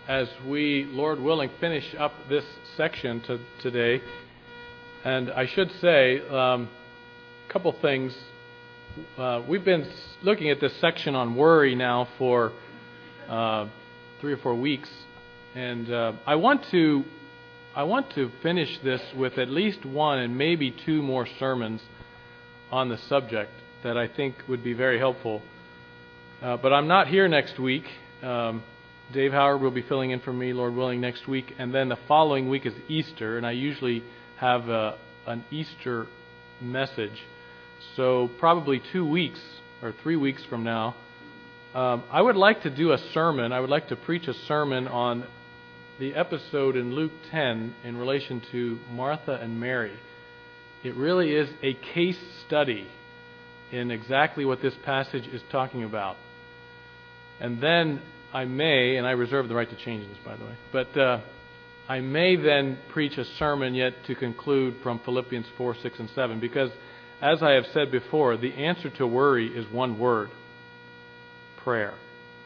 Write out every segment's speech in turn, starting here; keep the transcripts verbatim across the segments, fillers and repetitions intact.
as we, Lord willing, finish up this section to, today. And I should say um, a couple things. Uh, we've been looking at this section on worry now for uh, three or four weeks, and uh, I want to I want to finish this with at least one and maybe two more sermons on the subject that I think would be very helpful. Uh, but I'm not here next week. Um, Dave Howard will be filling in for me, Lord willing, next week, and then the following week is Easter, and I usually have a, an Easter message. So probably two weeks or three weeks from now, um, I would like to do a sermon. I would like to preach a sermon on the episode in Luke ten in relation to Martha and Mary. It really is a case study in exactly what this passage is talking about. And then I may, and I reserve the right to change this, by the way, but uh, I may then preach a sermon yet to conclude from Philippians four, six, and seven, because as I have said before, the answer to worry is one word: prayer.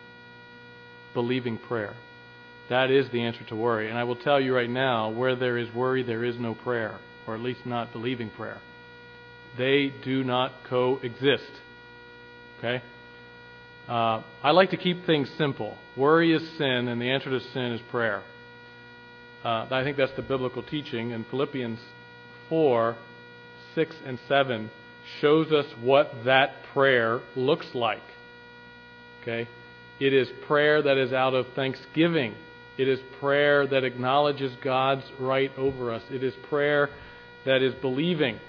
Believing prayer. That is the answer to worry. And I will tell you right now, where there is worry, there is no prayer, or at least not believing prayer. They do not coexist. Okay? Uh, I like to keep things simple. Worry is sin, and the answer to sin is prayer. Uh, I think that's the biblical teaching, and Philippians four, six, and seven shows us what that prayer looks like. Okay? It is prayer that is out of thanksgiving. It is prayer that acknowledges God's right over us. It is prayer that is believing.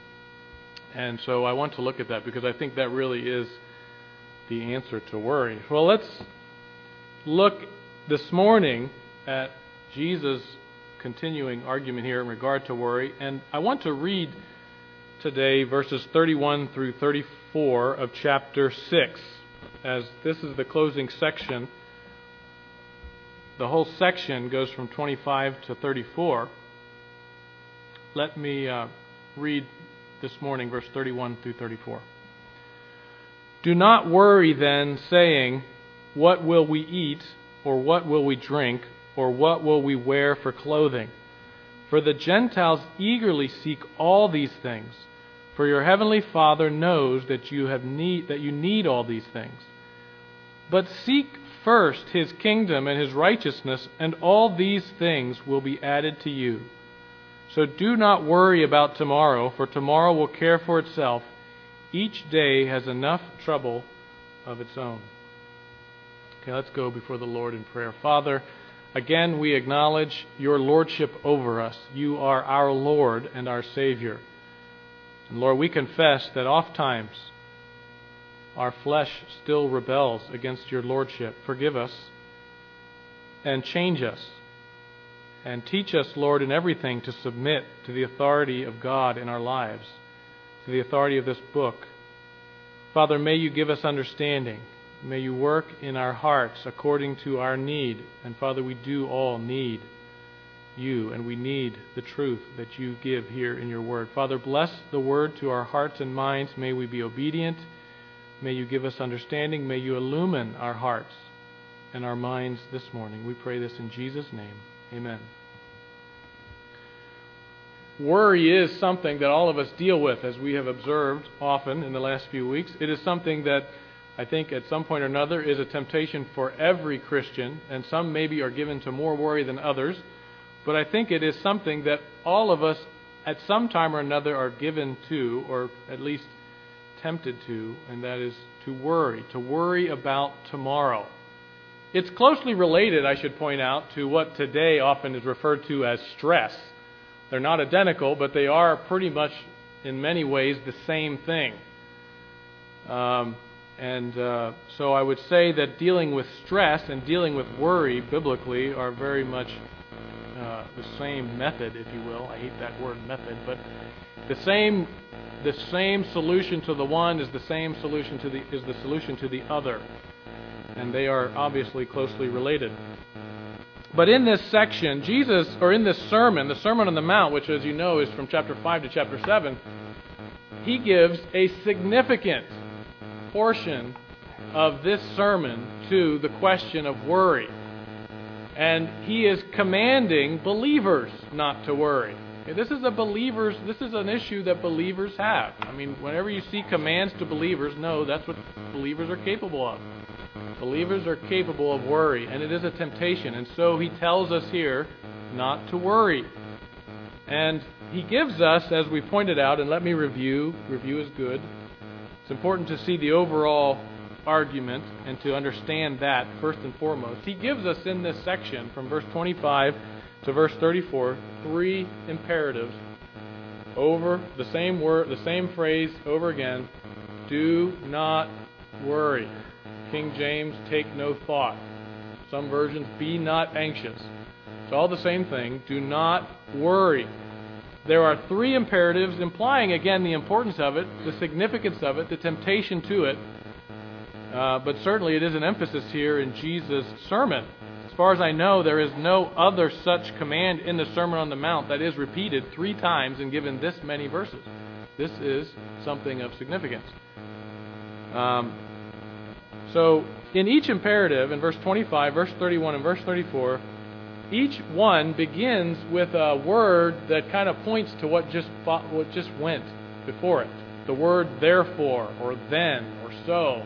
And so I want to look at that because I think that really is the answer to worry. Well, let's look this morning at Jesus' continuing argument here in regard to worry. And I want to read today verses thirty-one through thirty-four of chapter six, as this is the closing section. The whole section goes from twenty-five to thirty-four. Let me uh, read this morning verse thirty-one through thirty-four. Do not worry then, saying, what will we eat, or what will we drink, or what will we wear for clothing? For the Gentiles eagerly seek all these things. For your heavenly Father knows that you have need that you need all these things. But seek first His kingdom and His righteousness, and all these things will be added to you. So do not worry about tomorrow, for tomorrow will care for itself. Each day has enough trouble of its own. Okay, let's go before the Lord in prayer. Father, again we acknowledge your lordship over us. You are our Lord and our Savior. And Lord, we confess that oft times our flesh still rebels against your lordship. Forgive us and change us. And teach us, Lord, in everything to submit to the authority of God in our lives, to the authority of this book. Father, may you give us understanding. May you work in our hearts according to our need. And Father, we do all need you, and we need the truth that you give here in your word. Father, bless the word to our hearts and minds. May we be obedient. May you give us understanding. May you illumine our hearts and our minds this morning. We pray this in Jesus' name. Amen. Worry is something that all of us deal with, as we have observed often in the last few weeks. It is something that I think at some point or another is a temptation for every Christian, and some maybe are given to more worry than others. But I think it is something that all of us at some time or another are given to, or at least tempted to, and that is to worry, to worry about tomorrow. It's closely related, I should point out, to what today often is referred to as stress. They're not identical, but they are pretty much, in many ways, the same thing. Um, and uh, so I would say that dealing with stress and dealing with worry biblically are very much uh, the same method, if you will. I hate that word method, but the same the same solution to the one is the same solution to the is the solution to the other. And they are obviously closely related. But in this section, Jesus, or in this sermon, the Sermon on the Mount, which as you know is from chapter five to chapter seven, he gives a significant portion of this sermon to the question of worry. And he is commanding believers not to worry. Okay, this is a believers. This is an issue that believers have. I mean, whenever you see commands to believers, no, that's what believers are capable of. Believers are capable of worry, and it is a temptation. And so he tells us here not to worry. And he gives us, as we pointed out, and let me review. Review is good. It's important to see the overall argument and to understand that first and foremost. He gives us in this section from verse twenty-five to verse thirty-four three imperatives over the same word, the same phrase over again. Do not worry. King James, take no thought. Some versions, be not anxious. It's all the same thing. Do not worry. There are three imperatives implying again the importance of it, the significance of it, the temptation to it. Uh, but certainly it is an emphasis here in Jesus' sermon. As far as I know, there is no other such command in the Sermon on the Mount that is repeated three times and given this many verses. This is something of significance. Um, so, in each imperative, in verse twenty-five, verse thirty-one, and verse thirty-four, each one begins with a word that kind of points to what just what just went before it. The word therefore, or then, or so.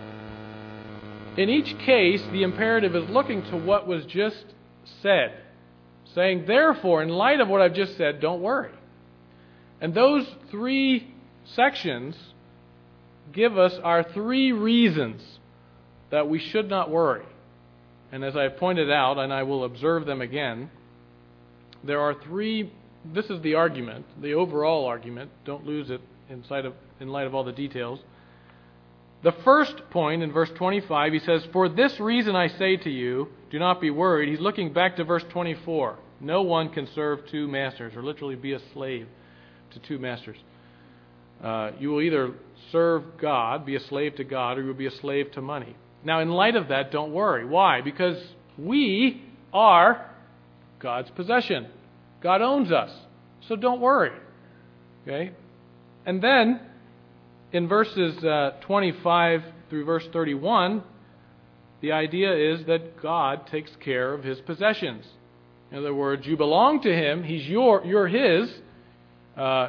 In each case, the imperative is looking to what was just said, saying, therefore, in light of what I've just said, don't worry. And those three sections give us our three reasons that we should not worry. And as I pointed out, and I will observe them again, there are three, this is the argument, the overall argument, don't lose it in sight of, in light of all the details. The first point in verse twenty-five, he says, for this reason I say to you, do not be worried. He's looking back to verse twenty-four. No one can serve two masters, or literally be a slave to two masters. Uh, you will either serve God, be a slave to God, or you will be a slave to money. Now, in light of that, don't worry. Why? Because we are God's possession. God owns us. So don't worry. Okay? And then, in verses uh, twenty-five through verse thirty-one, the idea is that God takes care of His possessions. In other words, you belong to Him. He's your, you're His. Uh,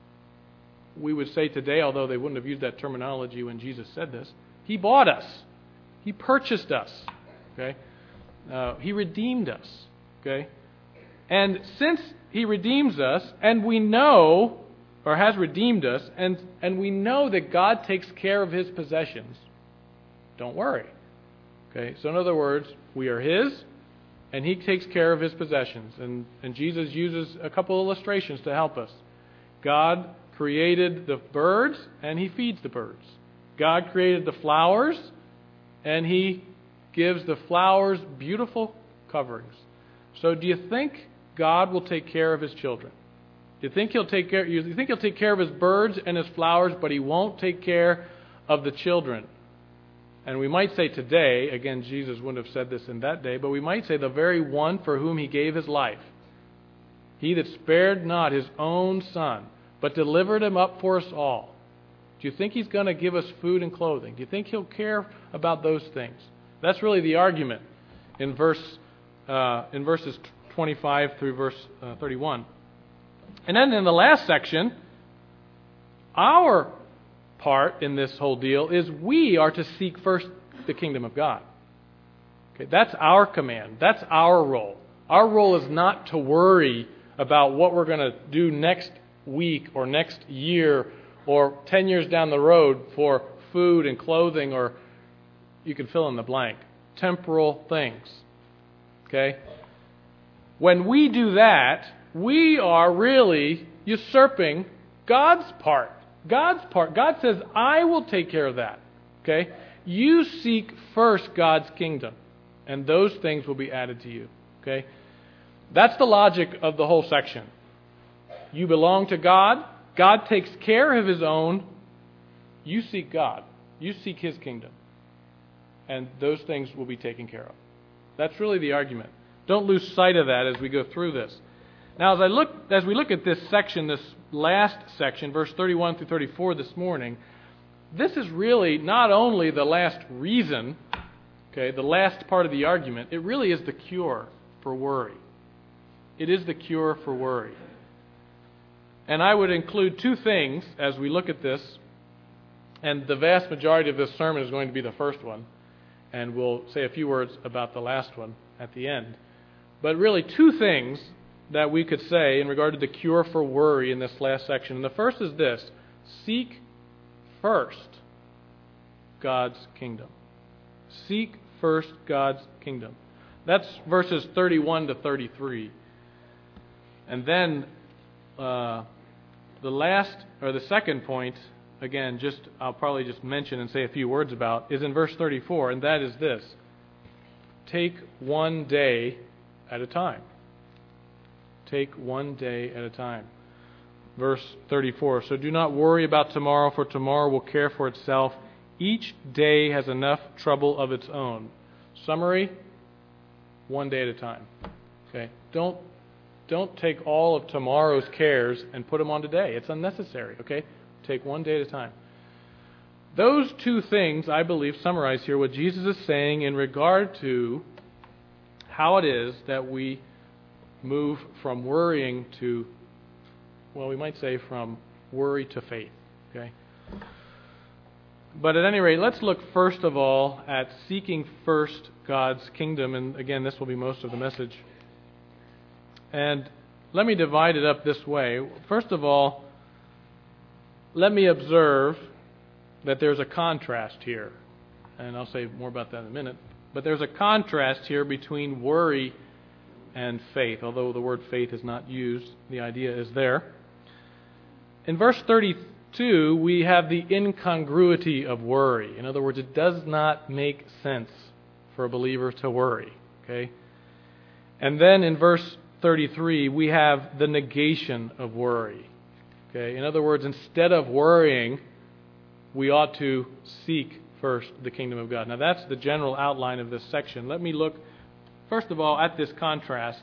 we would say today, although they wouldn't have used that terminology when Jesus said this, He bought us. He purchased us. Okay? Uh, he redeemed us. Okay? And since He redeems us, and we know, or has redeemed us, and, and we know that God takes care of His possessions, don't worry. Okay? So in other words, we are His, and He takes care of His possessions. And, and Jesus uses a couple illustrations to help us. God created the birds, and He feeds the birds. God created the flowers, and He gives the flowers beautiful coverings. So do you think God will take care of His children? Do you think He'll take care? You think He'll take care of His birds and His flowers, but He won't take care of the children? And we might say today, again, Jesus wouldn't have said this in that day, but we might say the very one for whom He gave His life. He that spared not His own Son, but delivered Him up for us all. Do you think He's going to give us food and clothing? Do you think He'll care about those things? That's really the argument in verse uh, in verses twenty-five through verse uh, thirty-one. And then in the last section, our part in this whole deal is we are to seek first the kingdom of God. Okay, that's our command. That's our role. Our role is not to worry about what we're going to do next week or next year or ten years down the road for food and clothing, or you can fill in the blank. Temporal things. Okay? When we do that, we are really usurping God's part. God's part. God says, I will take care of that. Okay? You seek first God's kingdom, and those things will be added to you. Okay? That's the logic of the whole section. You belong to God. God takes care of His own. You seek God. You seek His kingdom. And those things will be taken care of. That's really the argument. Don't lose sight of that as we go through this. Now, as I look, as we look at this section, this last section, verse thirty-one through thirty-four this morning, this is really not only the last reason, okay, the last part of the argument, it really is the cure. for worry. It is the cure for worry. And I would include two things as we look at this, and the vast majority of this sermon is going to be the first one, and we'll say a few words about the last one at the end. But really two things that we could say in regard to the cure for worry in this last section. And the first is this: seek first God's kingdom. Seek first God's kingdom. That's verses thirty-one to thirty-three. And then uh, the last, or the second point, again, just I'll probably just mention and say a few words about, is in verse thirty-four, and that is this: take one day at a time. Take one day at a time. Verse thirty-four, so do not worry about tomorrow, for tomorrow will care for itself. Each day has enough trouble of its own. Summary, one day at a time. Okay? Don't don't take all of tomorrow's cares and put them on today. It's unnecessary. Okay? Take one day at a time. Those two things, I believe, summarize here what Jesus is saying in regard to how it is that we move from worrying to, well, we might say from worry to faith. Okay? But at any rate, let's look first of all at seeking first God's kingdom. And again, this will be most of the message. And let me divide it up this way. First of all, let me observe that there's a contrast here. And I'll say more about that in a minute. But there's a contrast here between worry and faith. Although the word faith is not used, the idea is there. In verse thirty-two, we have the incongruity of worry. In other words, it does not make sense for a believer to worry. Okay? And then in verse thirty-three, we have the negation of worry. Okay? In other words, instead of worrying, we ought to seek first the kingdom of God. Now that's the general outline of this section. Let me look, first of all, at this contrast.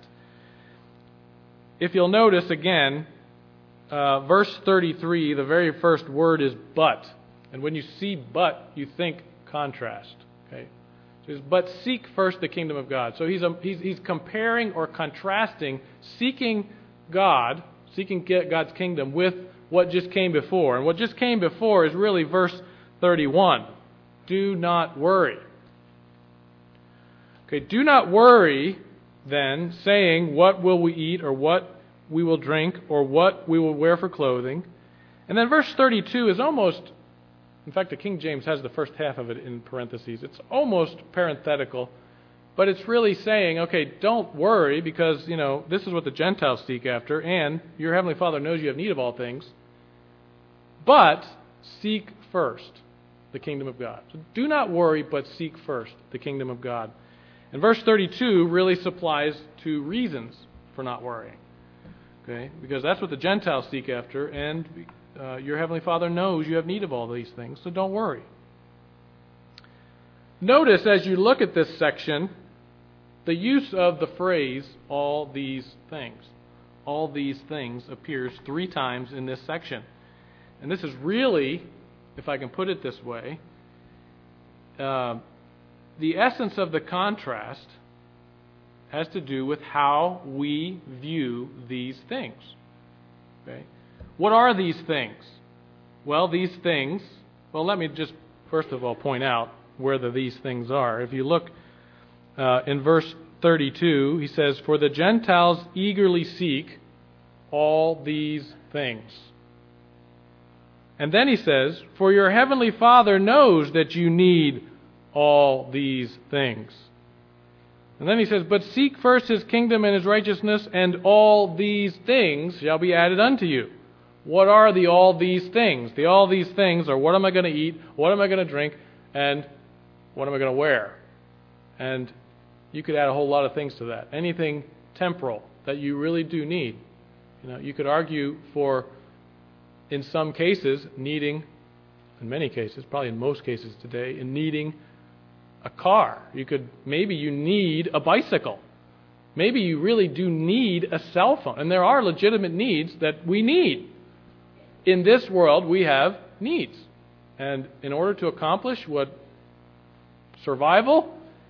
If you'll notice again, uh, verse thirty-three, the very first word is but. And when you see but, you think contrast. Okay? So it's, but seek first the kingdom of God. So he's, a, he's, he's comparing or contrasting seeking God, seeking God's kingdom with what just came before. And what just came before is really verse thirty-one. Do not worry. Okay, do not worry then, saying, what will we eat, or what we will drink, or what we will wear for clothing. And then verse thirty-two is almost, in fact, the King James has the first half of it in parentheses. It's almost parenthetical, but it's really saying, okay, don't worry, because, you know, this is what the Gentiles seek after, and your Heavenly Father knows you have need of all things. But seek first the kingdom of God. So do not worry, but seek first the kingdom of God. And verse thirty-two really supplies two reasons for not worrying. Okay? Because that's what the Gentiles seek after, and uh, your Heavenly Father knows you have need of all these things, so don't worry. Notice as you look at this section, the use of the phrase, all these things. All these things appears three times in this section. And this is really, if I can put it this way, uh, the essence of the contrast has to do with how we view these things. Okay? What are these things? Well, these things, well, let me just first of all point out where the these things are. If you look uh, in verse thirty-two, he says, for the Gentiles eagerly seek all these things. And then he says, for your heavenly Father knows that you need all these things. And then he says, but seek first his kingdom and his righteousness, and all these things shall be added unto you. What are the all these things? The all these things are, what am I going to eat, what am I going to drink, and what am I going to wear? And you could add a whole lot of things to that. Anything temporal that you really do need. You know, you could argue for, in some cases, needing, in many cases, probably in most cases today, in needing a car. You could, maybe you need a bicycle. Maybe you really do need a cell phone. And there are legitimate needs that we need. In this world, we have needs. And in order to accomplish what survival,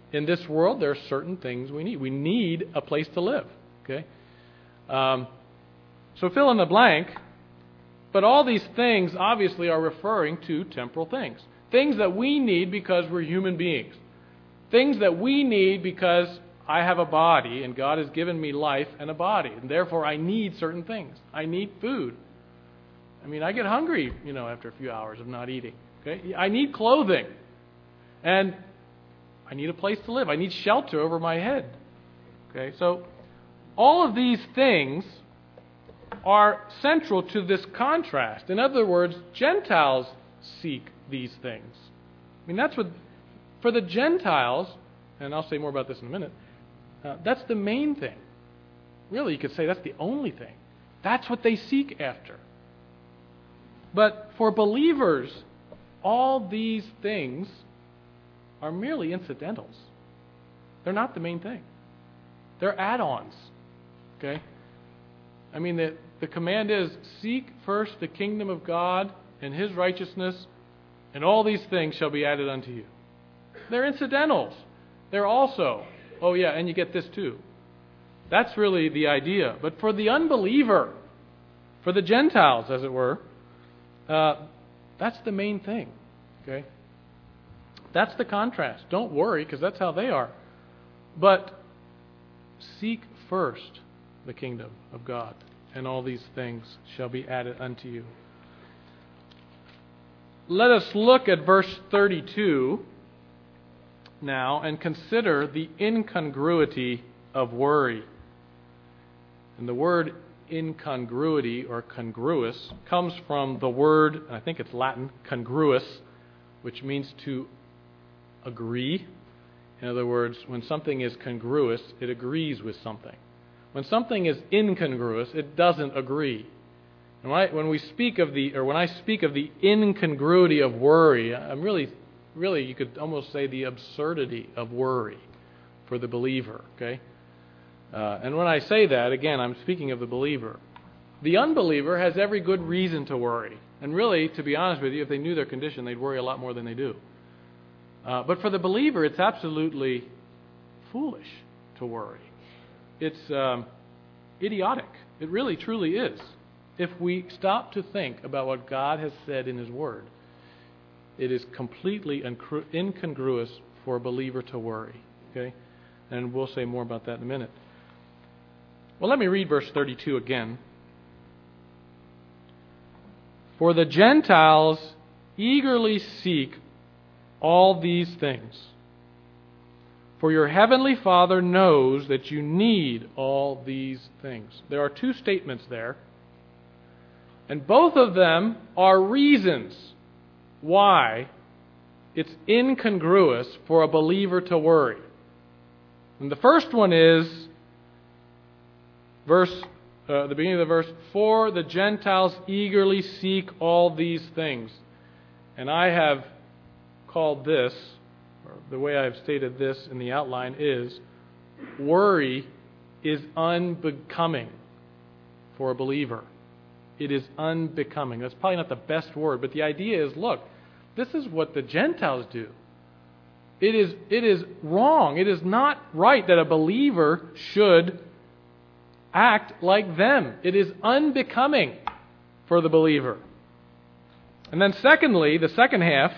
in this world, there are certain things we need. We need a place to live. Okay? Um, so fill in the blank. But all these things obviously are referring to temporal things. Things that we need because we're human beings. Things that we need because I have a body and God has given me life and a body. And therefore I need certain things. I need food. I mean, I get hungry, you know, after a few hours of not eating. Okay? I need clothing. And I need a place to live. I need shelter over my head. Okay? So all of these things are central to this contrast. In other words, Gentiles seek these things. I mean, that's what, for the Gentiles, and I'll say more about this in a minute, uh, that's the main thing. Really, you could say that's the only thing. That's what they seek after. But for believers, all these things are merely incidentals. They're not the main thing. They're add-ons. Okay? I mean, the, the command is, seek first the kingdom of God and His righteousness, and all these things shall be added unto you. They're incidentals. They're also, oh yeah, and you get this too. That's really the idea. But for the unbeliever, for the Gentiles, as it were, uh, that's the main thing. Okay? That's the contrast. Don't worry, because that's how they are. But seek first the kingdom of God, and all these things shall be added unto you. Let us look at verse thirty-two now and consider the incongruity of worry. And the word incongruity or congruous comes from the word, I think it's Latin, congruous, which means to agree. In other words, when something is congruous, it agrees with something. When something is incongruous, it doesn't agree. And when, I, when we speak of the, or when I speak of the incongruity of worry, I'm really, really, you could almost say the absurdity of worry for the believer. Okay, uh, and when I say that, again, I'm speaking of the believer. The unbeliever has every good reason to worry, and really, to be honest with you, if they knew their condition, they'd worry a lot more than they do. Uh, but for the believer, it's absolutely foolish to worry. It's um, idiotic. It really, truly is. If we stop to think about what God has said in His Word, it is completely incongruous for a believer to worry. Okay? And we'll say more about that in a minute. Well, let me read verse thirty-two again. For the Gentiles eagerly seek all these things. For your heavenly Father knows that you need all these things. There are two statements there. And both of them are reasons why it's incongruous for a believer to worry. And the first one is verse, uh, the beginning of the verse, for the Gentiles eagerly seek all these things. And I have called this, or the way I've stated this in the outline is, worry is unbecoming for a believer. It is unbecoming. That's probably not the best word, but the idea is, look, this is what the Gentiles do. It is, it is wrong. It is not right that a believer should act like them. It is unbecoming for the believer. And then secondly, the second half,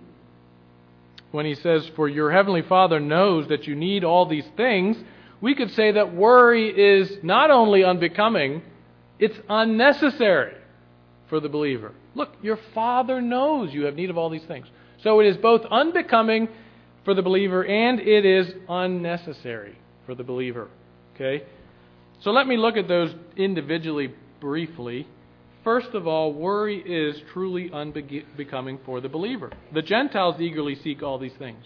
when he says, for your heavenly Father knows that you need all these things, we could say that worry is not only unbecoming, it's unnecessary for the believer. Look, your Father knows you have need of all these things. So it is both unbecoming for the believer and it is unnecessary for the believer. Okay? So let me look at those individually briefly. First of all, worry is truly unbecoming for the believer. The Gentiles eagerly seek all these things.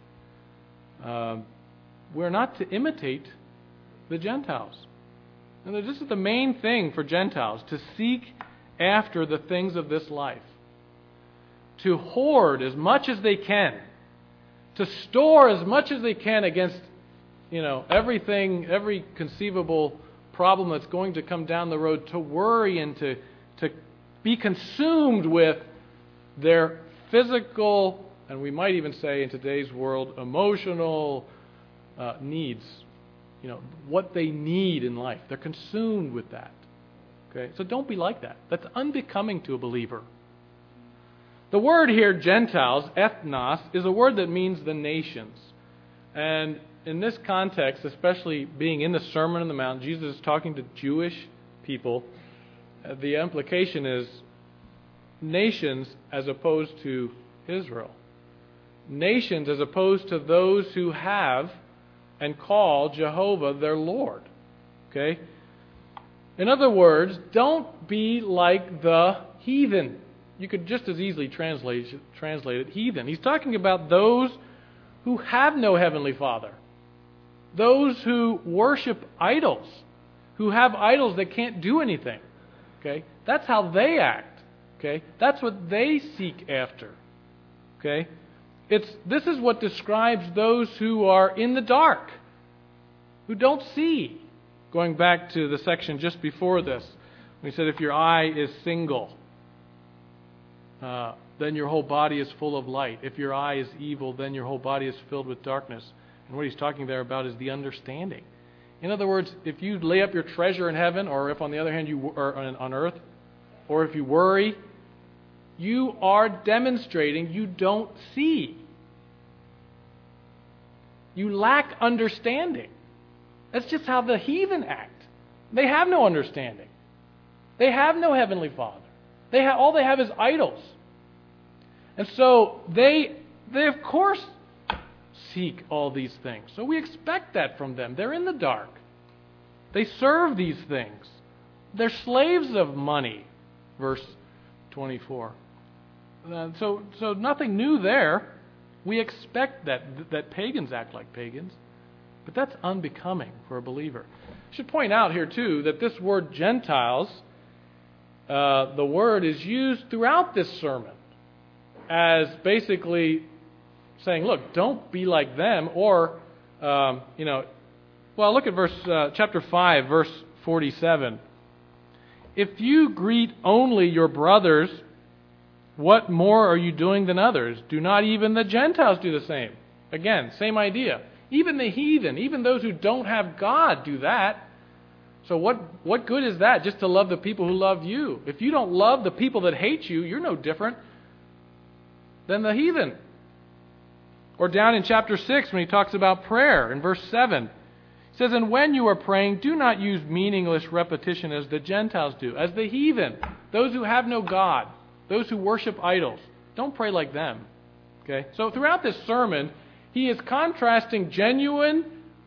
Uh, we're not to imitate the Gentiles. And this is the main thing for Gentiles, to seek after the things of this life. To hoard as much as they can. To store as much as they can against, you know, everything, every conceivable problem that's going to come down the road. To worry and to, to be consumed with their physical, and we might even say in today's world, emotional, uh, needs, you know, what they need in life. They're consumed with that. Okay, so don't be like that. That's unbecoming to a believer. The word here, Gentiles, ethnos, is a word that means the nations. And in this context, especially being in the Sermon on the Mount, Jesus is talking to Jewish people. Uh, the implication is nations as opposed to Israel. Nations as opposed to those who have and call Jehovah their Lord. Okay? In other words, don't be like the heathen. You could just as easily translate, translate it heathen. He's talking about those who have no heavenly Father. Those who worship idols. Who have idols that can't do anything. Okay? That's how they act. Okay? That's what they seek after. Okay? It's this is what describes those who are in the dark. Who don't see. Going back to the section just before this. We said if your eye is single, Uh, then your whole body is full of light. If your eye is evil, then your whole body is filled with darkness. And what he's talking there about is the understanding. In other words, if you lay up your treasure in heaven, or if on the other hand you are on earth, or if you worry, you are demonstrating you don't see. You lack understanding. That's just how the heathen act. They have no understanding. They have no heavenly Father. They have, all they have is idols. And so they, they of course seek all these things. So we expect that from them. They're in the dark. They serve these things. They're slaves of money. Verse twenty-four. Uh, so, so nothing new there. We expect that, that pagans act like pagans. But that's unbecoming for a believer. I should point out here too that this word Gentiles, Uh, the word is used throughout this sermon as basically saying, look, don't be like them, or, um, you know, well, look at verse uh, chapter five, verse forty-seven. If you greet only your brothers, what more are you doing than others? Do not even the Gentiles do the same? Again, same idea. Even the heathen, even those who don't have God do that. So what, what good is that just to love the people who love you? If you don't love the people that hate you, you're no different than the heathen. Or down in chapter six when he talks about prayer in verse seven. He says, and when you are praying, do not use meaningless repetition as the Gentiles do, as the heathen, those who have no God, those who worship idols. Don't pray like them. Okay? So throughout this sermon, he is contrasting genuine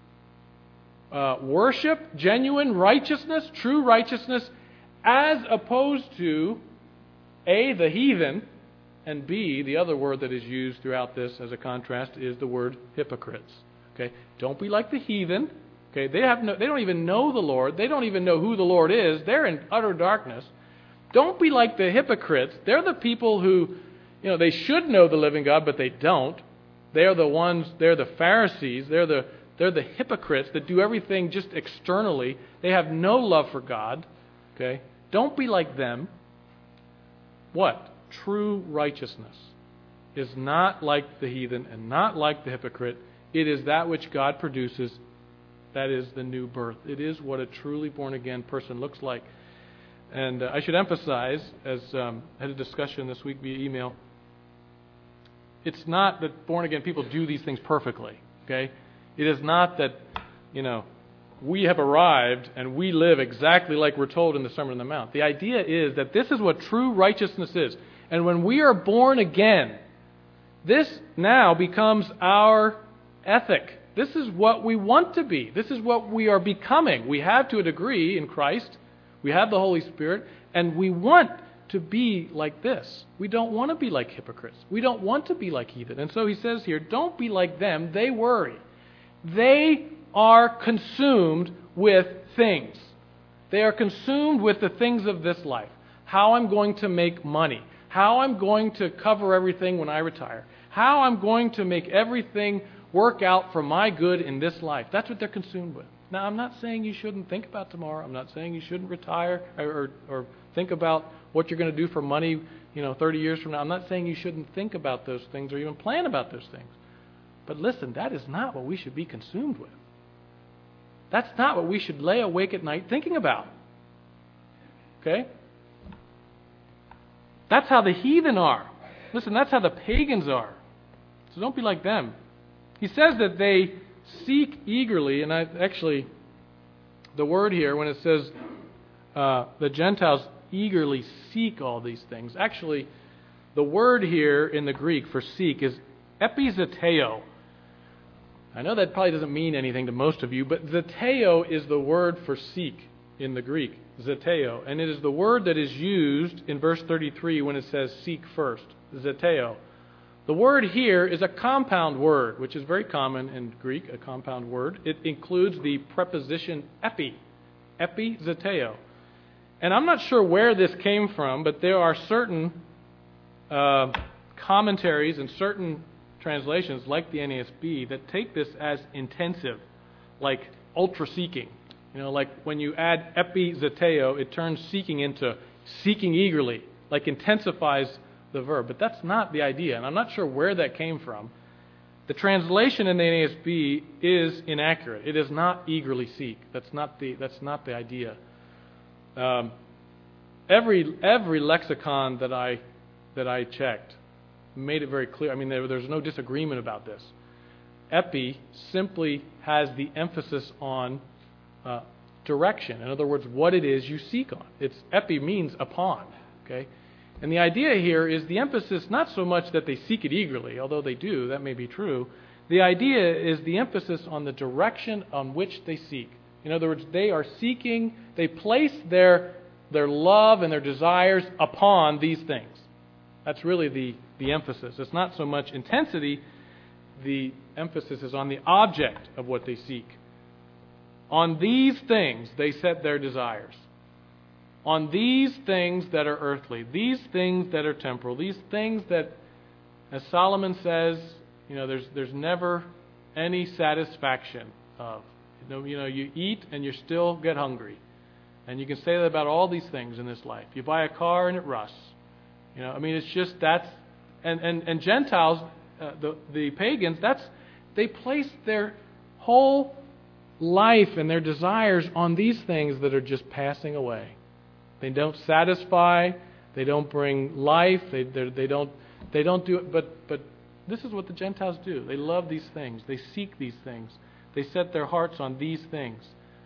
Uh, worship, genuine righteousness, true righteousness, as opposed to A, the heathen, and B, the other word that is used throughout this as a contrast is the word hypocrites. Okay, don't be like the heathen. Okay, they have no, they don't even know the Lord. They don't even know who the Lord is. They're in utter darkness. Don't be like the hypocrites. They're the people who, you know, they should know the living God, but they don't. They're the ones. They're the Pharisees. They're the They're the hypocrites that do everything just externally. They have no love for God. Okay? Don't be like them. What? True righteousness is not like the heathen and not like the hypocrite. It is that which God produces. That is the new birth. It is what a truly born-again person looks like. And uh, I should emphasize, as um, I had a discussion this week via email, it's not that born-again people do these things perfectly. Okay? It is not that, you know, we have arrived and we live exactly like we're told in the Sermon on the Mount. The idea is that this is what true righteousness is. And when we are born again, this now becomes our ethic. This is what we want to be. This is what we are becoming. We have to a degree in Christ. We have the Holy Spirit. And we want to be like this. We don't want to be like hypocrites. We don't want to be like heathen. And so he says here, don't be like them. They worry. They are consumed with things. They are consumed with the things of this life. How I'm going to make money. How I'm going to cover everything when I retire. How I'm going to make everything work out for my good in this life. That's what they're consumed with. Now, I'm not saying you shouldn't think about tomorrow. I'm not saying you shouldn't retire or, or, or think about what you're going to do for money, you know, thirty years from now. I'm not saying you shouldn't think about those things or even plan about those things. But listen, that is not what we should be consumed with. That's not what we should lay awake at night thinking about. Okay? That's how the heathen are. Listen, that's how the pagans are. So don't be like them. He says that they seek eagerly, and I actually, the word here, when it says uh, the Gentiles eagerly seek all these things, actually, the word here in the Greek for seek is epizeteo. I know that probably doesn't mean anything to most of you, but zeteo is the word for seek in the Greek, zeteo. And it is the word that is used in verse thirty-three when it says seek first, zeteo. The word here is a compound word, which is very common in Greek, a compound word. It includes the preposition epi, epizeteo. And I'm not sure where this came from, but there are certain uh, commentaries and certain translations, like the N A S B, that take this as intensive, like ultra-seeking. You know, like when you add epizeteo, it turns seeking into seeking eagerly, like intensifies the verb. But that's not the idea, and I'm not sure where that came from. The translation in the N A S B is inaccurate. It is not eagerly seek. That's not the that's not the idea. Um, every every lexicon that I that I checked made it very clear. I mean, there, there's no disagreement about this. Epi simply has the emphasis on uh, direction. In other words, what it is you seek on. It's epi means upon. Okay, and the idea here is the emphasis not so much that they seek it eagerly, although they do. That may be true. The idea is the emphasis on the direction on which they seek. In other words, they are seeking. They place their their love and their desires upon these things. That's really the, the emphasis. It's not so much intensity. The emphasis is on the object of what they seek. On these things they set their desires. On these things that are earthly, these things that are temporal, these things that, as Solomon says, you know, there's there's never any satisfaction of. You know, you know, you eat and you still get hungry. And you can say that about all these things in this life. You buy a car and it rusts. You know, I mean, it's just that's, and, and, and Gentiles, uh, the, the pagans, that's, they place their whole life and their desires on these things that are just passing away. They don't satisfy, they don't bring life, they, they don't, they don't do it, but, but this is what the Gentiles do. They love these things, they seek these things, they set their hearts on these things.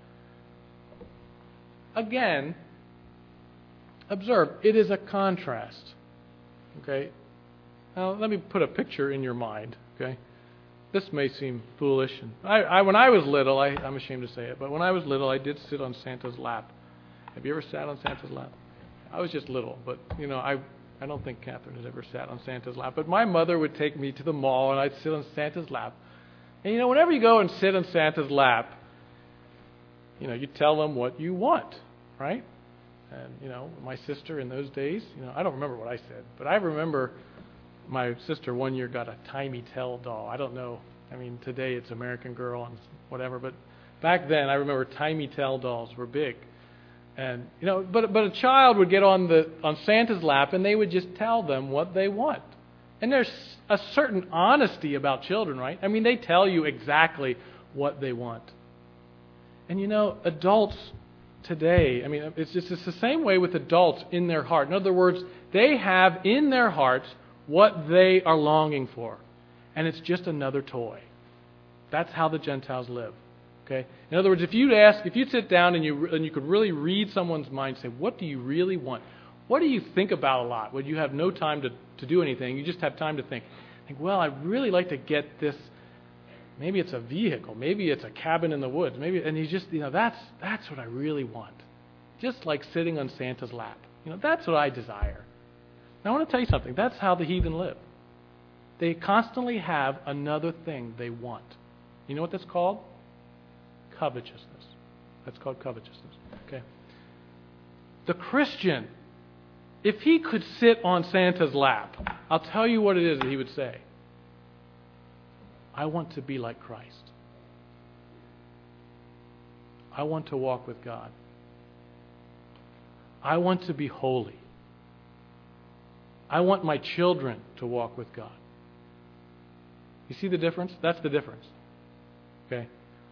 Again, observe, it is a contrast. Okay? Now, let me put a picture in your mind. Okay? This may seem foolish. And I, I, when I was little, I, I'm ashamed to say it, but when I was little, I did sit on Santa's lap. Have you ever sat on Santa's lap? I was just little, but, you know, I, I don't think Catherine has ever sat on Santa's lap. But my mother would take me to the mall, and I'd sit on Santa's lap. And, you know, whenever you go and sit on Santa's lap, you know, you tell them what you want, right? And, you know, my sister in those days, you know, I don't remember what I said, but I remember my sister one year got a Timey Tell doll. I don't know. I mean, today it's American Girl and whatever, but back then I remember Timey Tell dolls were big. And, you know, but but a child would get on the on Santa's lap and they would just tell them what they want. And there's a certain honesty about children, right? I mean, they tell you exactly what they want. And, you know, adults today, I mean, it's just it's the same way with adults in their heart. In other words, they have in their hearts what they are longing for. And it's just another toy. That's how the Gentiles live. Okay? In other words, if you ask, if you sit down and you and you could really read someone's mind, say, what do you really want? What do you think about a lot when you have no time to, to do anything? You just have time to think. Think, well, I'd really like to get this. Maybe it's a vehicle. Maybe it's a cabin in the woods. Maybe, and you just, you know, that's that's what I really want. Just like sitting on Santa's lap. You know, that's what I desire. Now, I want to tell you something. That's how the heathen live. They constantly have another thing they want. You know what that's called? Covetousness. That's called covetousness. Okay. The Christian, if he could sit on Santa's lap, I'll tell you what it is that he would say. I want to be like Christ. I want to walk with God. I want to be holy. I want my children to walk with God. You see the difference? That's the difference. Okay?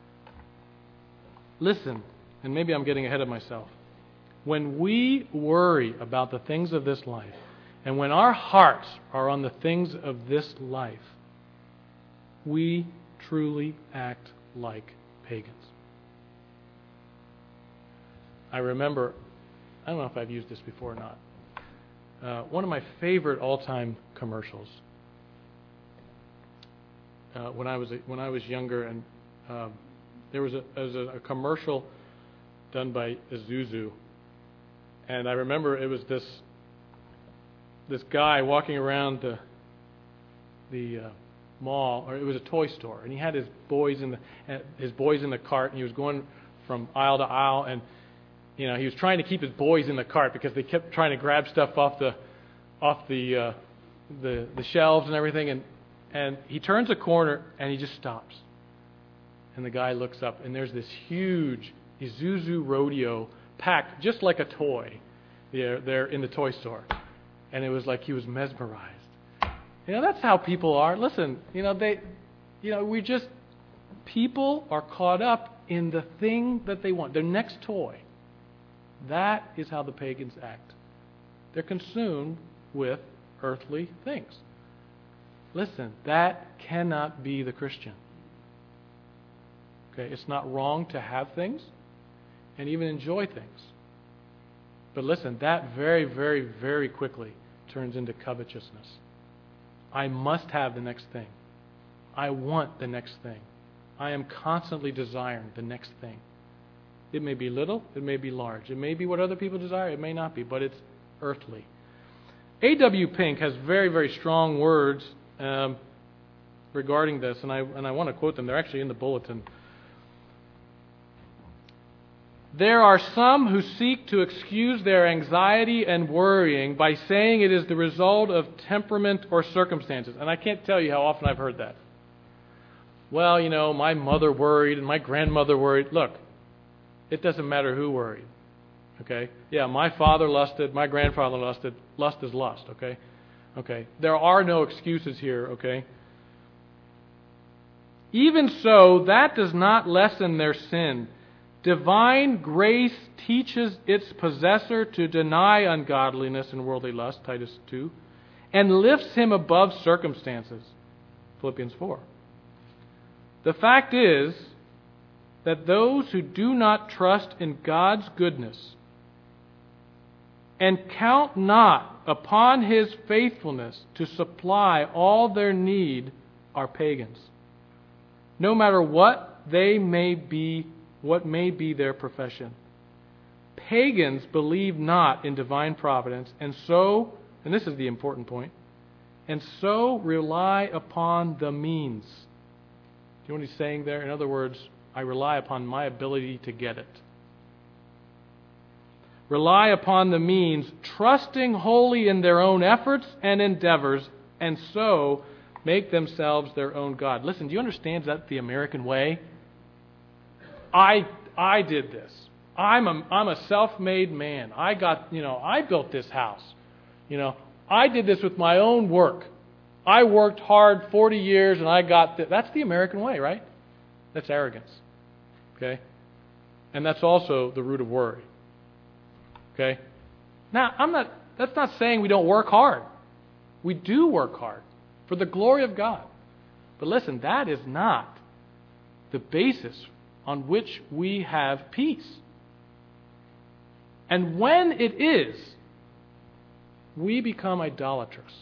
Listen, and maybe I'm getting ahead of myself. When we worry about the things of this life, and when our hearts are on the things of this life, we truly act like pagans. I remember, I don't know if I've used this before or not, uh, one of my favorite all-time commercials. Uh, when I was a, when I was younger, and uh, there was a, there was a, a commercial done by Isuzu, and I remember it was this this guy walking around the the uh, mall, or it was a toy store, and he had his boys in the uh, his boys in the cart, and he was going from aisle to aisle, and you know he was trying to keep his boys in the cart because they kept trying to grab stuff off the off the uh, the the shelves and everything, and and he turns a corner and he just stops, and the guy looks up, and there's this huge Isuzu Rodeo packed just like a toy there there in the toy store, and it was like he was mesmerized. You know, that's how people are. Listen, you know, they, you know, we just, people are caught up in the thing that they want, their next toy. That is how the pagans act. They're consumed with earthly things. Listen, that cannot be the Christian. Okay, it's not wrong to have things and even enjoy things. But listen, that very, very, very quickly turns into covetousness. I must have the next thing. I want the next thing. I am constantly desiring the next thing. It may be little, it may be large. It may be what other people desire, it may not be, but it's earthly. A W Pink has very, very strong words um, regarding this, and I and I want to quote them. They're actually in the bulletin. There are some who seek to excuse their anxiety and worrying by saying it is the result of temperament or circumstances. And I can't tell you how often I've heard that. Well, you know, my mother worried and my grandmother worried. Look, it doesn't matter who worried. Okay? Yeah, my father lusted, my grandfather lusted. Lust is lust, okay? Okay. There are no excuses here, okay? Even so, that does not lessen their sin. Divine grace teaches its possessor to deny ungodliness and worldly lust, Titus two, and lifts him above circumstances, Philippians four. The fact is that those who do not trust in God's goodness and count not upon His faithfulness to supply all their need are pagans, no matter what they may be what may be their profession. Pagans believe not in divine providence, and so, and this is the important point, and so rely upon the means. Do you know what he's saying there? In other words, I rely upon my ability to get it. Rely upon the means, trusting wholly in their own efforts and endeavors, and so make themselves their own God. Listen, do you understand that the American way? I I did this. I'm a I'm a self-made man. I got, you know, I built this house. You know, I did this with my own work. I worked hard forty years and I got this. That's the American way, right? That's arrogance. Okay? And that's also the root of worry. Okay? Now, I'm not that's not saying we don't work hard. We do work hard for the glory of God. But listen, that is not the basis on which we have peace. And when it is, we become idolatrous.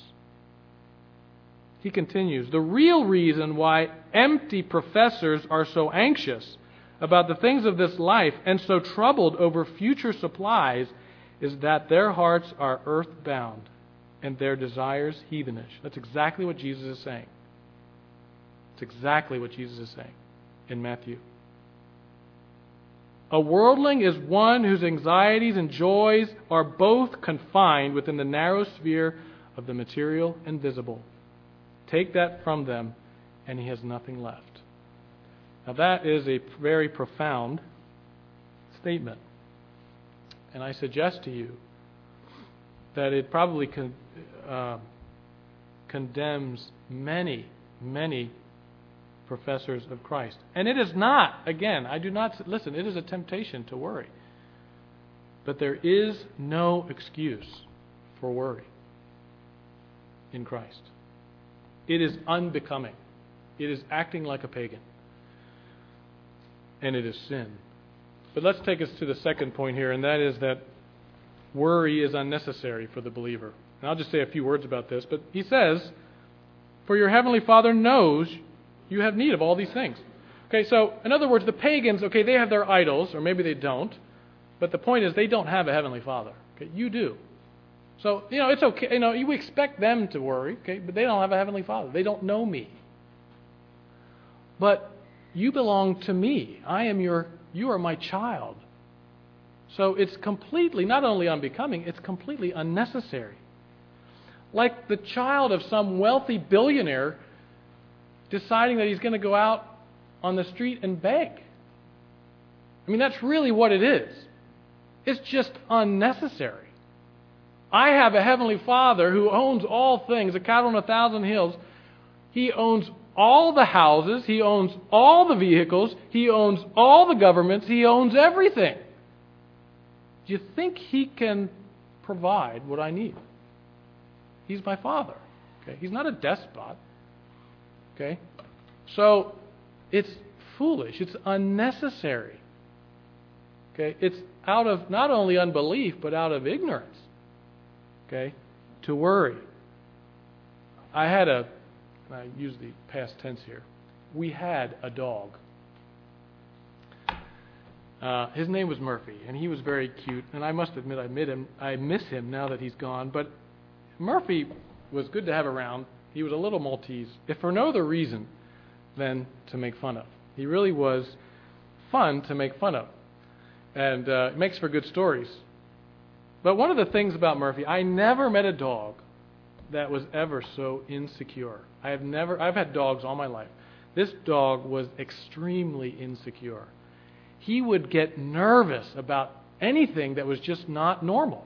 He continues, the real reason why empty professors are so anxious about the things of this life and so troubled over future supplies is that their hearts are earthbound and their desires heathenish. That's exactly what Jesus is saying. It's exactly what Jesus is saying in Matthew. A worldling is one whose anxieties and joys are both confined within the narrow sphere of the material and visible. Take that from them, and he has nothing left. Now that is a very profound statement. And I suggest to you that it probably con- uh, condemns many, many professors of Christ. And it is not, again, I do not, listen, it is a temptation to worry. But there is no excuse for worry in Christ. It is unbecoming. It is acting like a pagan. And it is sin. But let's take us to the second point here, and that is that worry is unnecessary for the believer. And I'll just say a few words about this. But he says, for your heavenly Father knows you have need of all these things. Okay, so in other words, the pagans, okay, they have their idols, or maybe they don't. But the point is, they don't have a heavenly Father. Okay, you do. So, you know, it's okay. You know, you expect them to worry, okay, but they don't have a heavenly Father. They don't know me. But you belong to me. I am your, you are my child. So it's completely, not only unbecoming, it's completely unnecessary. Like the child of some wealthy billionaire deciding that he's going to go out on the street and beg. I mean, that's really what it is. It's just unnecessary. I have a heavenly Father who owns all things, a cattle on a thousand hills. He owns all the houses. He owns all the vehicles. He owns all the governments. He owns everything. Do you think He can provide what I need? He's my Father. Okay? He's not a despot. Okay? So it's foolish. It's unnecessary. Okay? It's out of not only unbelief, but out of ignorance. Okay? To worry. I had a, and I use the past tense here, we had a dog. Uh, his name was Murphy, and he was very cute, and I must admit I, miss him, I miss him now that he's gone, but Murphy was good to have around. He was a little Maltese, if for no other reason than to make fun of. He really was fun to make fun of, and uh, it makes for good stories. But one of the things about Murphy, I never met a dog that was ever so insecure. I have never, I've had dogs all my life. This dog was extremely insecure. He would get nervous about anything that was just not normal.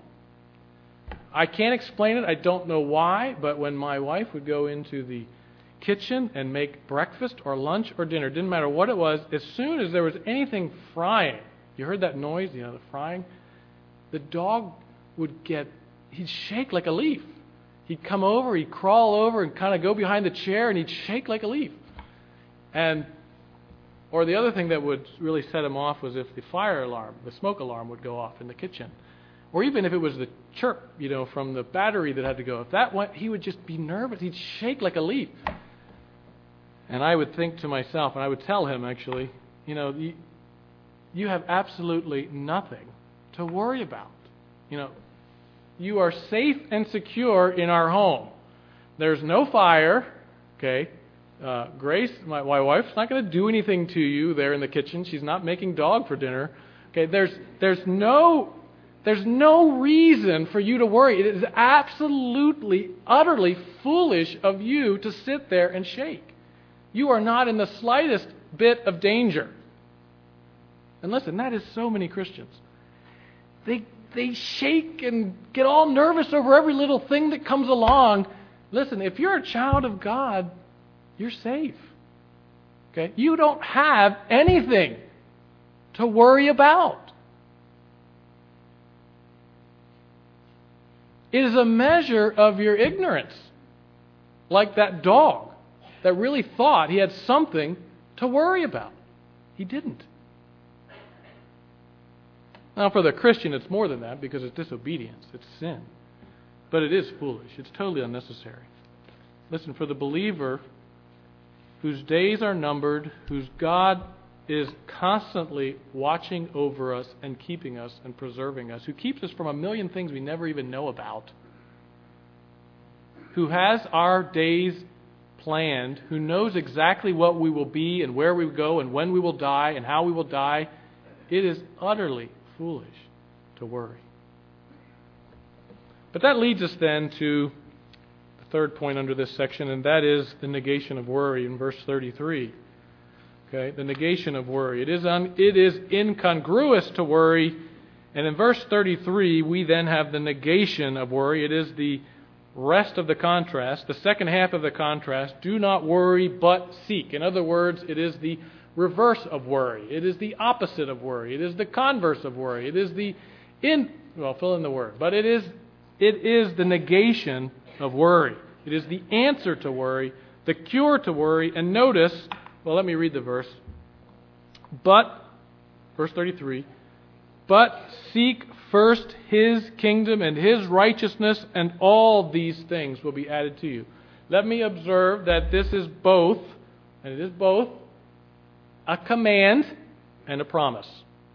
I can't explain it. I don't know why, but when my wife would go into the kitchen and make breakfast or lunch or dinner, didn't matter what it was, as soon as there was anything frying, you heard that noise, you know, the frying, the dog would get, he'd shake like a leaf. He'd come over, he'd crawl over and kind of go behind the chair, and he'd shake like a leaf. And, or the other thing that would really set him off was if the fire alarm, the smoke alarm would go off in the kitchen. Or even if it was the chirp, you know, from the battery that had to go. If that went, he would just be nervous. He'd shake like a leaf. And I would think to myself, and I would tell him actually, you know, you, you have absolutely nothing to worry about. You know, you are safe and secure in our home. There's no fire, okay? Uh, Grace, my, my wife's not going to do anything to you there in the kitchen. She's not making dog for dinner. Okay, there's there's no there's no reason for you to worry. It is absolutely, utterly foolish of you to sit there and shake. You are not in the slightest bit of danger. And listen, that is so many Christians. They they shake and get all nervous over every little thing that comes along. Listen, if you're a child of God, you're safe. Okay? You don't have anything to worry about. It is a measure of your ignorance. Like that dog that really thought he had something to worry about. He didn't. Now, for the Christian, it's more than that because it's disobedience. It's sin. But it is foolish. It's totally unnecessary. Listen, for the believer whose days are numbered, whose God is constantly watching over us and keeping us and preserving us, who keeps us from a million things we never even know about, who has our days planned, who knows exactly what we will be and where we will go and when we will die and how we will die, it is utterly foolish to worry. But that leads us then to the third point under this section, and that is the negation of worry in verse thirty-three. Okay, the negation of worry. It is un, it is incongruous to worry, and in verse thirty-three we then have the negation of worry. It is the rest of the contrast, the second half of the contrast, do not worry but seek. In other words, it is the reverse of worry. It is the opposite of worry. It is the converse of worry. It is the in well, fill in the word. But it is it is the negation of worry. It is the answer to worry, the cure to worry. And notice, well, let me read the verse. But, verse thirty-three, but seek first His kingdom and His righteousness, and all these things will be added to you. Let me observe that this is both, and it is both, a command and a promise.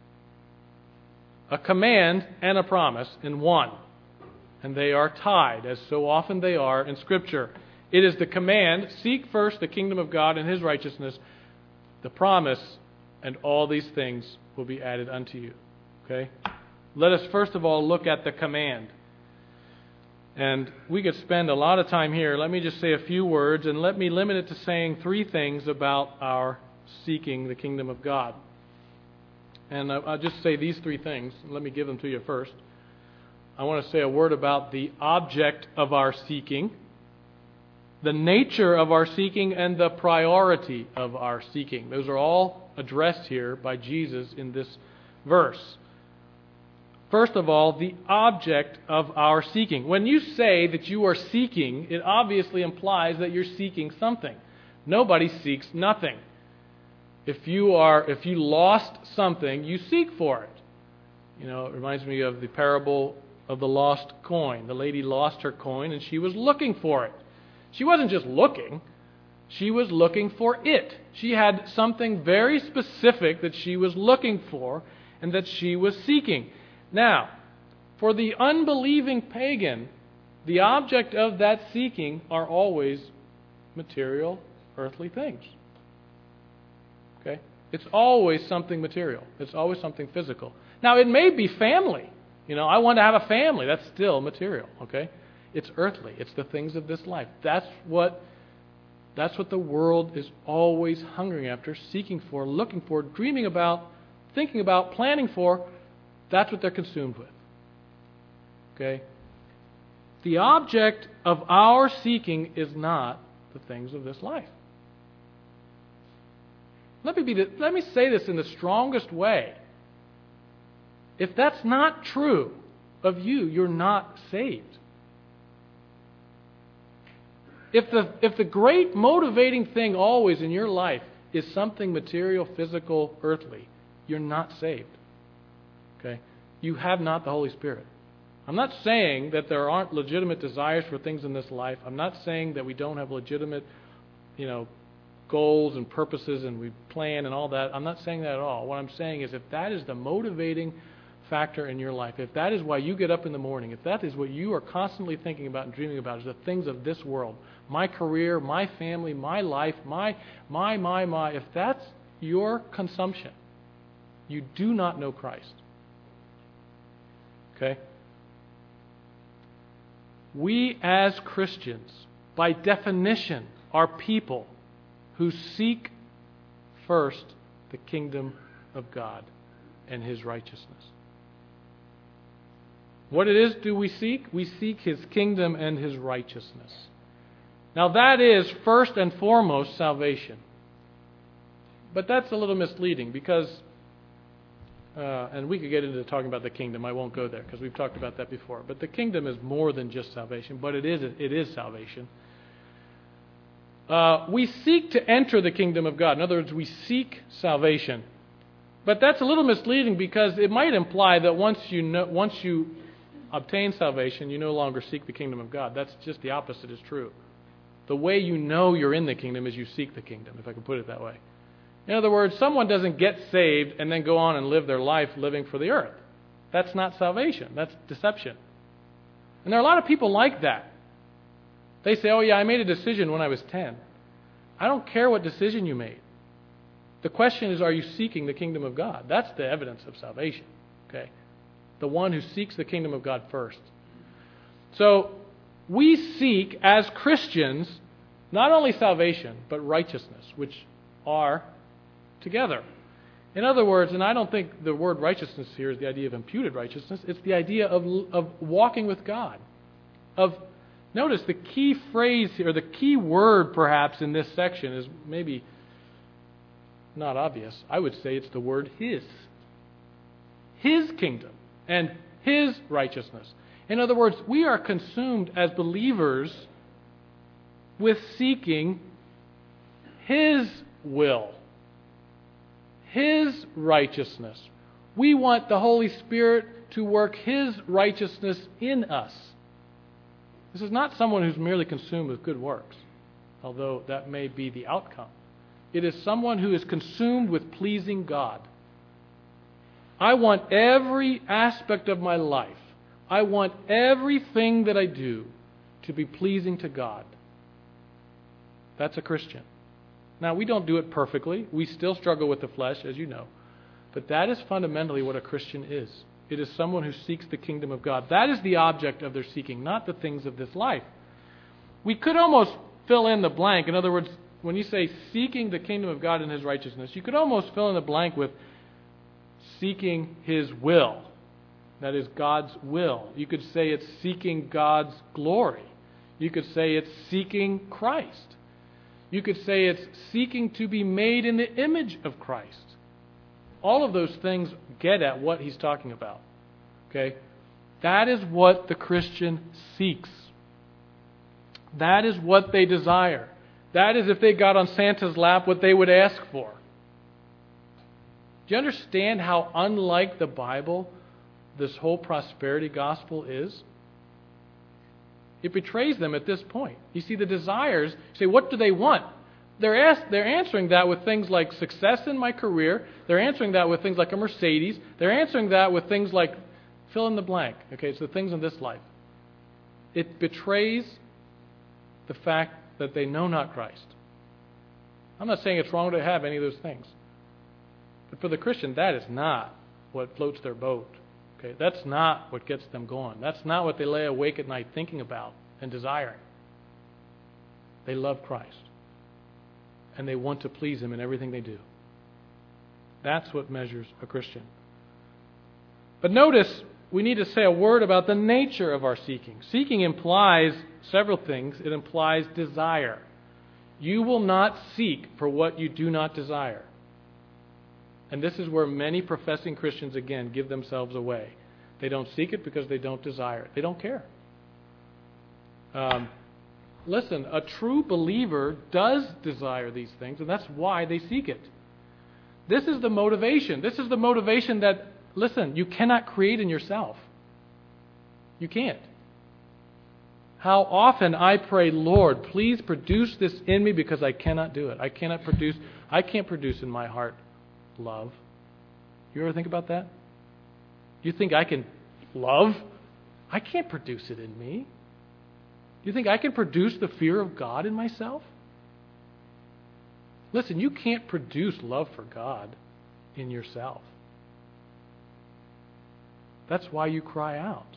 A command and a promise in one. And they are tied, as so often they are in Scripture. It is the command, seek first the kingdom of God and His righteousness. The promise, and all these things will be added unto you. Okay? Let us first of all look at the command. And we could spend a lot of time here. Let me just say a few words, and let me limit it to saying three things about our seeking the kingdom of God. And I'll just say these three things. Let me give them to you first. I want to say a word about the object of our seeking, the nature of our seeking, and the priority of our seeking. Those are all addressed here by Jesus in this verse. First of all, the object of our seeking. When you say that you are seeking, it obviously implies that you're seeking something. Nobody seeks nothing. If you are, if you lost something, you seek for it. You know, it reminds me of the parable of the lost coin. The lady lost her coin and she was looking for it. She wasn't just looking. She was looking for it. She had something very specific that she was looking for and that she was seeking. Now, for the unbelieving pagan, the object of that seeking are always material, earthly things. Okay? It's always something material. It's always something physical. Now, it may be family. You know, I want to have a family. That's still material. Okay? It's earthly. It's the things of this life. That's what That's what the world is always hungering after, seeking for, looking for, dreaming about, thinking about, planning for. That's what they're consumed with. Okay? The object of our seeking is not the things of this life. Let me be the, let me say this in the strongest way. If that's not true of you, you're not saved. If the, if the great motivating thing always in your life is something material, physical, earthly, you're not saved. Okay? You have not the Holy Spirit. I'm not saying that there aren't legitimate desires for things in this life. I'm not saying that we don't have legitimate, you know, goals and purposes and we plan and all that. I'm not saying that at all. What I'm saying is if that is the motivating factor in your life, if that is why you get up in the morning, if that is what you are constantly thinking about and dreaming about, is the things of this world, my career, my family, my life, my, my, my, my, if that's your consumption, you do not know Christ. Okay? We as Christians, by definition, are people who seek first the kingdom of God and His righteousness. What it is do we seek? We seek His kingdom and His righteousness. Now that is first and foremost salvation. But that's a little misleading because, uh, and we could get into talking about the kingdom. I won't go there because we've talked about that before. But the kingdom is more than just salvation, but it is it is salvation. Uh, we seek to enter the kingdom of God. In other words, we seek salvation. But that's a little misleading because it might imply that once you know, once you obtain salvation, you no longer seek the kingdom of God. That's just the opposite is true. The way you know you're in the kingdom is you seek the kingdom, if I can put it that way. In other words, someone doesn't get saved and then go on and live their life living for the earth. That's not salvation. That's deception. And there are a lot of people like that. They say, oh yeah, I made a decision when I was ten. I don't care what decision you made. The question is, are you seeking the kingdom of God? That's the evidence of salvation. Okay? The one who seeks the kingdom of God first. So, we seek as Christians not only salvation, but righteousness, which are together. In other words, and I don't think the word righteousness here is the idea of imputed righteousness, it's the idea of, of walking with God. Of Notice the key phrase here, or the key word perhaps in this section is maybe not obvious. I would say it's the word His. His kingdom and His righteousness. In other words, we are consumed as believers with seeking His will, His righteousness. We want the Holy Spirit to work His righteousness in us. This is not someone who's merely consumed with good works, although that may be the outcome. It is someone who is consumed with pleasing God. I want every aspect of my life, I want everything that I do to be pleasing to God. That's a Christian. Now, we don't do it perfectly. We still struggle with the flesh, as you know. But that is fundamentally what a Christian is. It is someone who seeks the kingdom of God. That is the object of their seeking, not the things of this life. We could almost fill in the blank. In other words, when you say seeking the kingdom of God and His righteousness, you could almost fill in the blank with seeking His will. That is God's will. You could say it's seeking God's glory. You could say it's seeking Christ. You could say it's seeking to be made in the image of Christ. All of those things get at what he's talking about. Okay? That is what the Christian seeks. That is what they desire. That is, if they got on Santa's lap, what they would ask for. Do you understand how unlike the Bible this whole prosperity gospel is? It betrays them at this point. You see, the desires, you say, what do they want? They're, asked, they're answering that with things like success in my career. They're answering that with things like a Mercedes. They're answering that with things like fill in the blank. Okay, it's the things in this life. It betrays the fact that they know not Christ. I'm not saying it's wrong to have any of those things. But for the Christian, that is not what floats their boat. Okay, that's not what gets them going. That's not what they lay awake at night thinking about and desiring. They love Christ. And they want to please Him in everything they do. That's what measures a Christian. But notice, we need to say a word about the nature of our seeking. Seeking implies several things. It implies desire. You will not seek for what you do not desire. And this is where many professing Christians, again, give themselves away. They don't seek it because they don't desire it. They don't care. Um, listen, a true believer does desire these things, and that's why they seek it. This is the motivation. This is the motivation that, listen, you cannot create in yourself. You can't. How often I pray, Lord, please produce this in me because I cannot do it. I cannot produce, I can't produce in my heart love. You ever think about that? You think I can love? I can't produce it in me. You think I can produce the fear of God in myself? Listen, you can't produce love for God in yourself. That's why you cry out.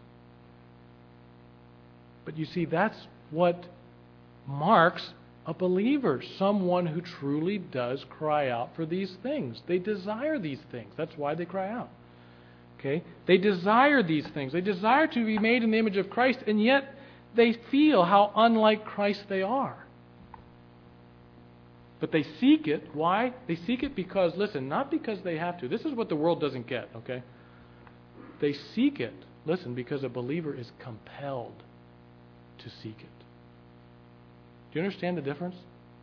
But you see, that's what marks a believer, someone who truly does cry out for these things. They desire these things. That's why they cry out. Okay? They desire these things. They desire to be made in the image of Christ, and yet they feel how unlike Christ they are. But they seek it. Why? They seek it because, listen, not because they have to. This is what the world doesn't get, okay? They seek it, listen, because a believer is compelled to seek it. Do you understand the difference?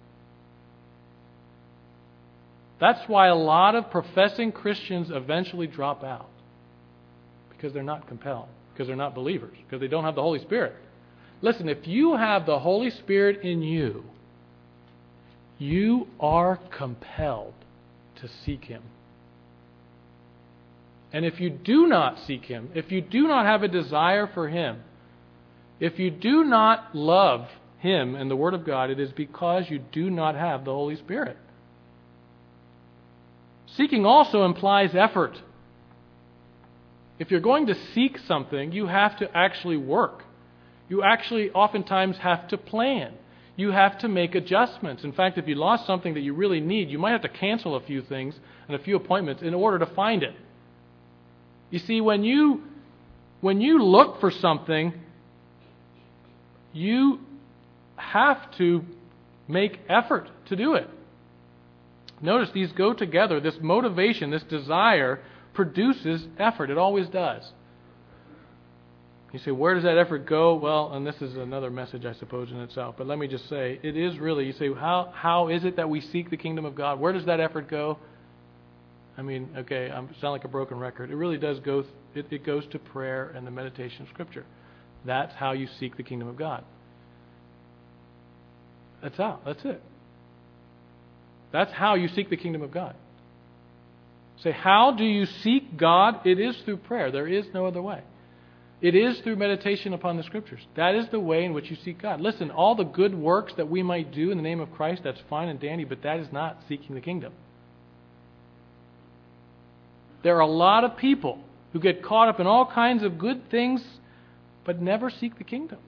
That's why a lot of professing Christians eventually drop out. Because they're not compelled. Because they're not believers. Because they don't have the Holy Spirit. Listen, if you have the Holy Spirit in you, you are compelled to seek Him. And if you do not seek Him, if you do not have a desire for Him, if you do not love Him and the Word of God, it is because you do not have the Holy Spirit. Seeking also implies effort. If you're going to seek something, you have to actually work. You actually oftentimes have to plan. You have to make adjustments. In fact, if you lost something that you really need, you might have to cancel a few things and a few appointments in order to find it. You see, when you when you look for something, you have to make effort to do it. Notice these go together. This motivation, this desire, produces effort. It always does. You say, where does that effort go? Well, and this is another message, I suppose, in itself. But let me just say, it is really, you say, how how is it that we seek the kingdom of God? Where does that effort go? I mean, okay, I sound like a broken record. It really does go, it, it goes to prayer and the meditation of Scripture. That's how you seek the kingdom of God. That's how. That's it. That's how you seek the kingdom of God. Say, how do you seek God? It is through prayer. There is no other way. It is through meditation upon the Scriptures. That is the way in which you seek God. Listen, all the good works that we might do in the name of Christ, that's fine and dandy, but that is not seeking the kingdom. There are a lot of people who get caught up in all kinds of good things, but never seek the kingdom.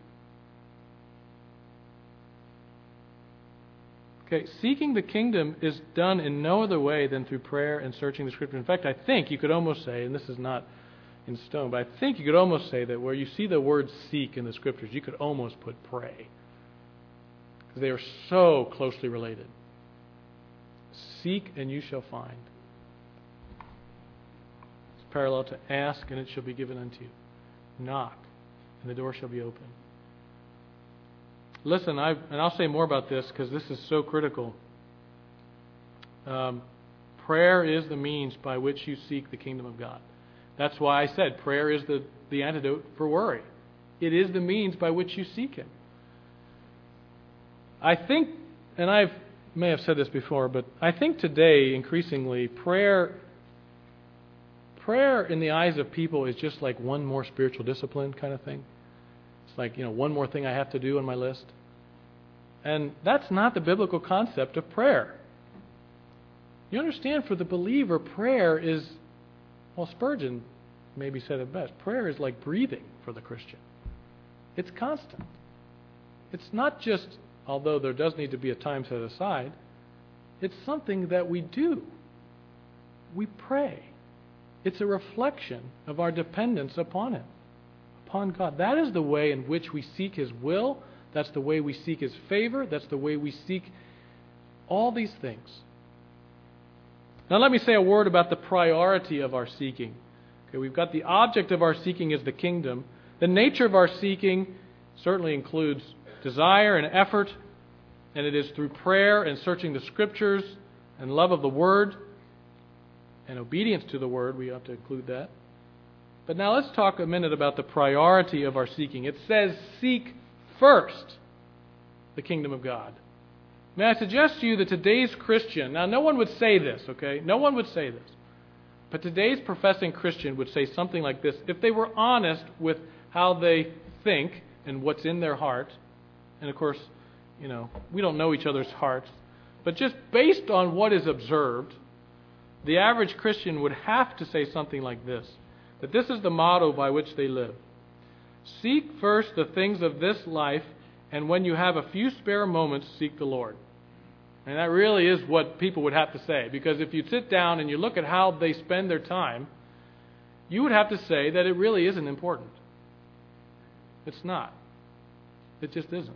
Okay, seeking the kingdom is done in no other way than through prayer and searching the Scripture. In fact, I think you could almost say, and this is not in stone, but I think you could almost say that where you see the word seek in the Scriptures, you could almost put pray. Because they are so closely related. Seek and you shall find. It's parallel to ask and it shall be given unto you. Knock and the door shall be open. Listen, I've, and I'll say more about this because this is so critical. Um, prayer is the means by which you seek the kingdom of God. That's why I said prayer is the, the antidote for worry. It is the means by which you seek Him. I think, and I may have said this before, but I think today, increasingly, prayer, prayer in the eyes of people is just like one more spiritual discipline kind of thing. It's like, you know, one more thing I have to do on my list. And that's not the biblical concept of prayer. You understand, for the believer, prayer is, well, Spurgeon maybe said it best. Prayer is like breathing for the Christian. It's constant. It's not just, although there does need to be a time set aside, it's something that we do. We pray. It's a reflection of our dependence upon Him, upon God. That is the way in which we seek His will. That's the way we seek His favor. That's the way we seek all these things. Now let me say a word about the priority of our seeking. Okay, we've got the object of our seeking is the kingdom. The nature of our seeking certainly includes desire and effort, and it is through prayer and searching the Scriptures and love of the Word and obedience to the Word. We have to include that. But now let's talk a minute about the priority of our seeking. It says, seek first the kingdom of God. May I suggest to you that today's Christian, now no one would say this, okay? No one would say this. But today's professing Christian would say something like this if they were honest with how they think and what's in their heart. And of course, you know, we don't know each other's hearts. But just based on what is observed, the average Christian would have to say something like this, that this is the motto by which they live. Seek first the things of this life, and when you have a few spare moments, seek the Lord. And that really is what people would have to say. Because if you sit down and you look at how they spend their time, you would have to say that it really isn't important. It's not. It just isn't.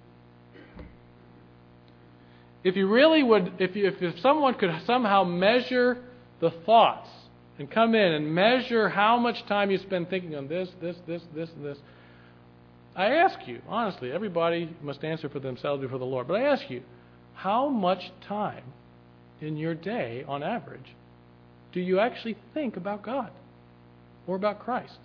If you really would, if, you, if, if someone could somehow measure the thoughts and come in and measure how much time you spend thinking on this, this, this, this, and this, I ask you, honestly, everybody must answer for themselves before the Lord, but I ask you, how much time in your day, on average, do you actually think about God or about Christ?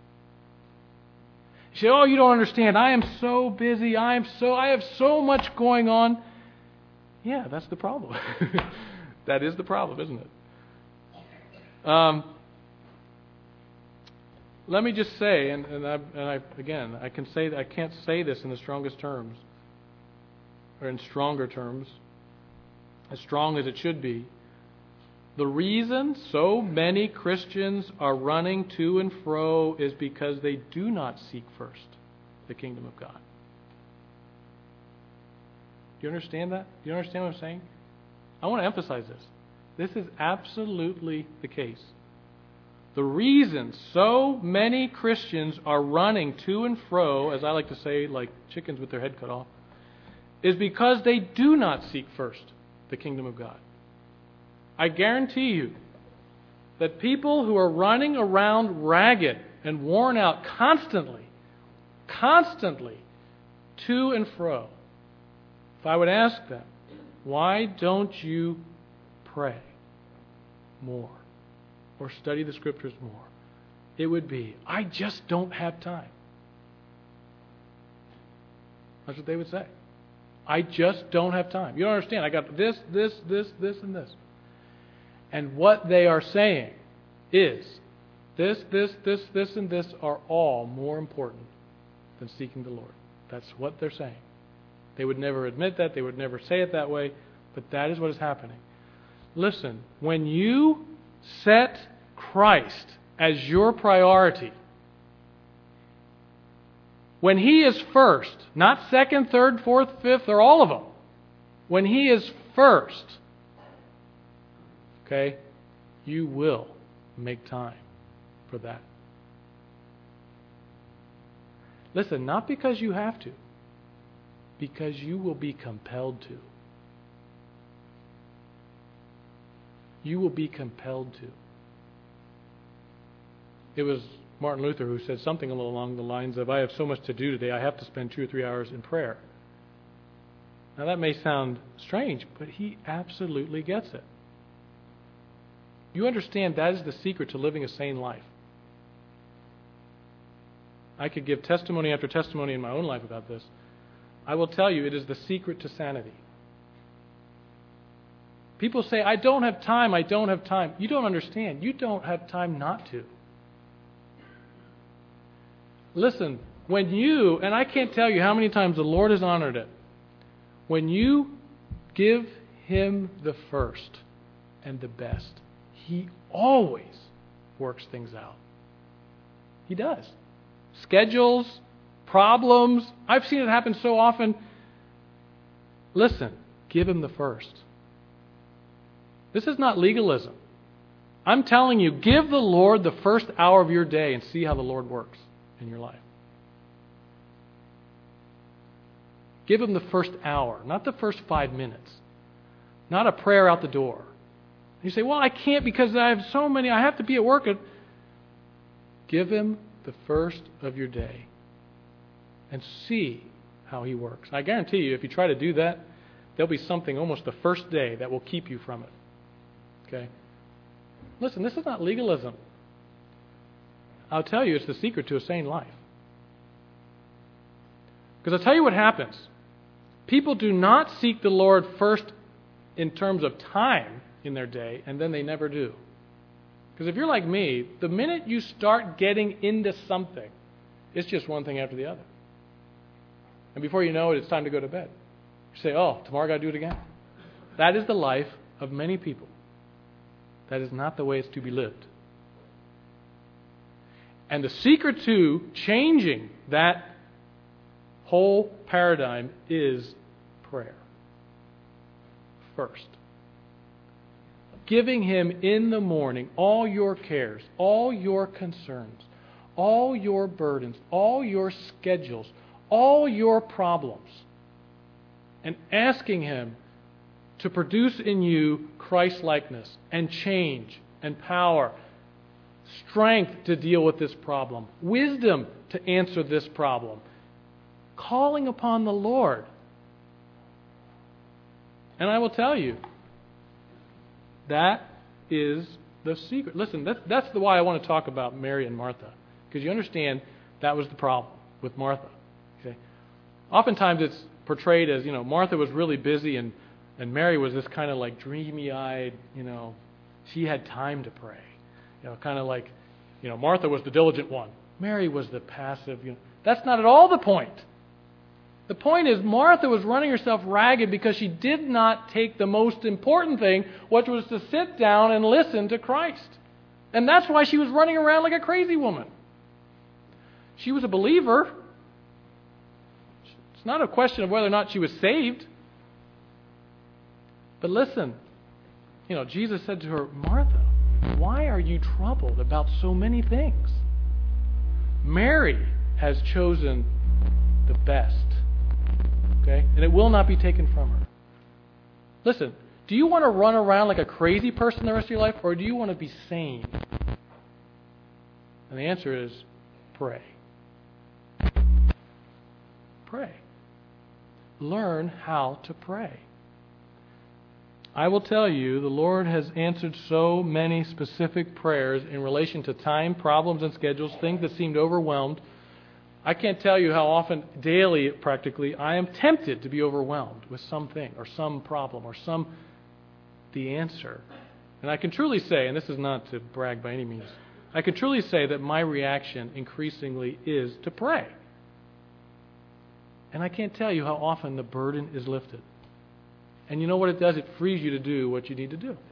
You say, oh, you don't understand. I am so busy. I am so, I have so much going on. Yeah, that's the problem. That is the problem, isn't it? Um, let me just say, and, and, I, and I, again, I can say I can't say this in the strongest terms, or in stronger terms, as strong as it should be. The reason so many Christians are running to and fro is because they do not seek first the kingdom of God. Do you understand that? Do you understand what I'm saying? I want to emphasize this. This is absolutely the case. the reason so many Christians are running to and fro, as I like to say, like chickens with their head cut off, is because they do not seek first the kingdom of God. I guarantee you that people who are running around ragged and worn out constantly, constantly, to and fro, if I would ask them, why don't you pray more or study the Scriptures more? It would be, I just don't have time. That's what they would say. I just don't have time. You don't understand. I got this, this, this, this, and this. And what they are saying is, this, this, this, this, and this are all more important than seeking the Lord. That's what they're saying. They would never admit that. They would never say it that way. But that is what is happening. Listen, when you set Christ as your priority, when He is first, not second, third, fourth, fifth, or all of them, when He is first, okay, you will make time for that. Listen, not because you have to, because you will be compelled to. You will be compelled to. It was Martin Luther who said something along the lines of, I have so much to do today, I have to spend two or three hours in prayer. Now that may sound strange, but he absolutely gets it. You understand that is the secret to living a sane life. I could give testimony after testimony in my own life about this. I will tell you, it is the secret to sanity. People say, I don't have time, I don't have time. You don't understand. You don't have time not to. Listen, when you, and I can't tell you how many times the Lord has honored it, when you give Him the first and the best, He always works things out. He does. Schedules, problems, I've seen it happen so often. Listen, give Him the first. This is not legalism. I'm telling you, give the Lord the first hour of your day and see how the Lord works in your life. Give Him the first hour, not the first five minutes. Not a prayer out the door. You say, well, I can't because I have so many, I have to be at work. Give Him the first of your day and see how He works. I guarantee you, if you try to do that, there'll be something almost the first day that will keep you from it. Okay? Listen, this is not legalism. I'll tell you, it's the secret to a sane life. Because I'll tell you what happens. People do not seek the Lord first in terms of time in their day, and then they never do. Because if you're like me, the minute you start getting into something, it's just one thing after the other. And before you know it, it's time to go to bed. You say, oh, tomorrow I got to do it again. That is the life of many people. That is not the way it's to be lived. And the secret to changing that whole paradigm is prayer. First. Giving Him in the morning all your cares, all your concerns, all your burdens, all your schedules, all your problems, and asking Him to produce in you Christ-likeness and change and power, strength to deal with this problem, wisdom to answer this problem, calling upon the Lord. And I will tell you, that is the secret. Listen, that's, that's the why I want to talk about Mary and Martha. Because you understand that was the problem with Martha. Okay? Oftentimes it's portrayed as, you know, Martha was really busy and, and Mary was this kind of like dreamy-eyed, you know, she had time to pray. You know, kind of like, you know, Martha was the diligent one. Mary was the passive, you know. That's not at all the point. The point is Martha was running herself ragged because she did not take the most important thing, which was to sit down and listen to Christ. And that's why she was running around like a crazy woman. She was a believer. It's not a question of whether or not she was saved. But listen, you know, Jesus said to her, Martha, why are you troubled about so many things? Mary has chosen the best. Okay? And it will not be taken from her. Listen, do you want to run around like a crazy person the rest of your life, or do you want to be sane? And the answer is pray. Pray. Learn how to pray. I will tell you, the Lord has answered so many specific prayers in relation to time, problems, and schedules, things that seemed overwhelmed. I can't tell you how often, daily practically, I am tempted to be overwhelmed with something or some problem or some the answer. And I can truly say, and this is not to brag by any means, I can truly say that my reaction increasingly is to pray. And I can't tell you how often the burden is lifted. And you know what it does? It frees you to do what you need to do. And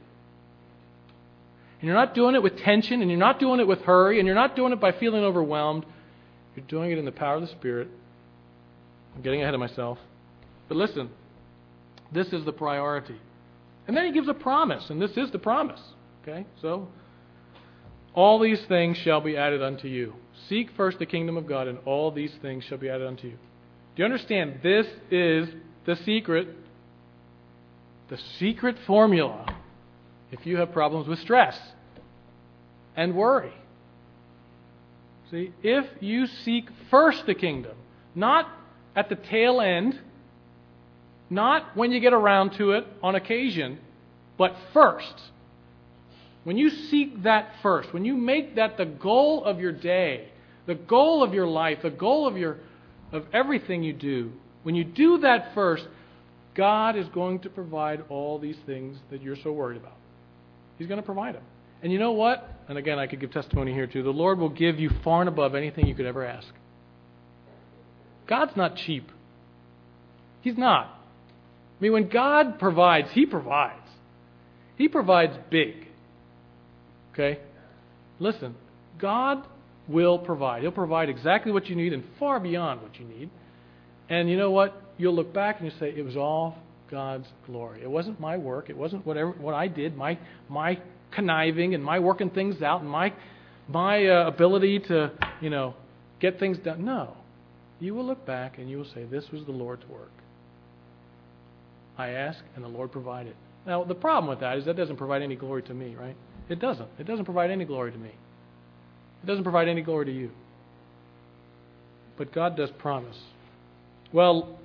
you're not doing it with tension, and you're not doing it with hurry, and you're not doing it by feeling overwhelmed. You're doing it in the power of the Spirit. I'm getting ahead of myself. But listen, this is the priority. And then he gives a promise, and this is the promise. Okay? So, all these things shall be added unto you. Seek first the kingdom of God, and all these things shall be added unto you. Do you understand? This is the secret, the secret formula if you have problems with stress and worry. See, if you seek first the kingdom, not at the tail end, not when you get around to it on occasion, but first. When you seek that first, when you make that the goal of your day, the goal of your life, the goal of your of everything you do, when you do that first, God is going to provide all these things that you're so worried about. He's going to provide them. And you know what? And again, I could give testimony here too. The Lord will give you far and above anything you could ever ask. God's not cheap. He's not. I mean, when God provides, He provides. He provides big. Okay? Listen, God will provide. He'll provide exactly what you need and far beyond what you need. And you know what? You'll look back and you say, it was all God's glory. It wasn't my work. It wasn't whatever what I did, my my conniving and my working things out and my my uh, ability to, you know, get things done. No. You will look back and you will say, this was the Lord's work. I asked and the Lord provided. Now, the problem with that is that doesn't provide any glory to me, right? It doesn't. It doesn't provide any glory to me. It doesn't provide any glory to you. But God does promise. Well,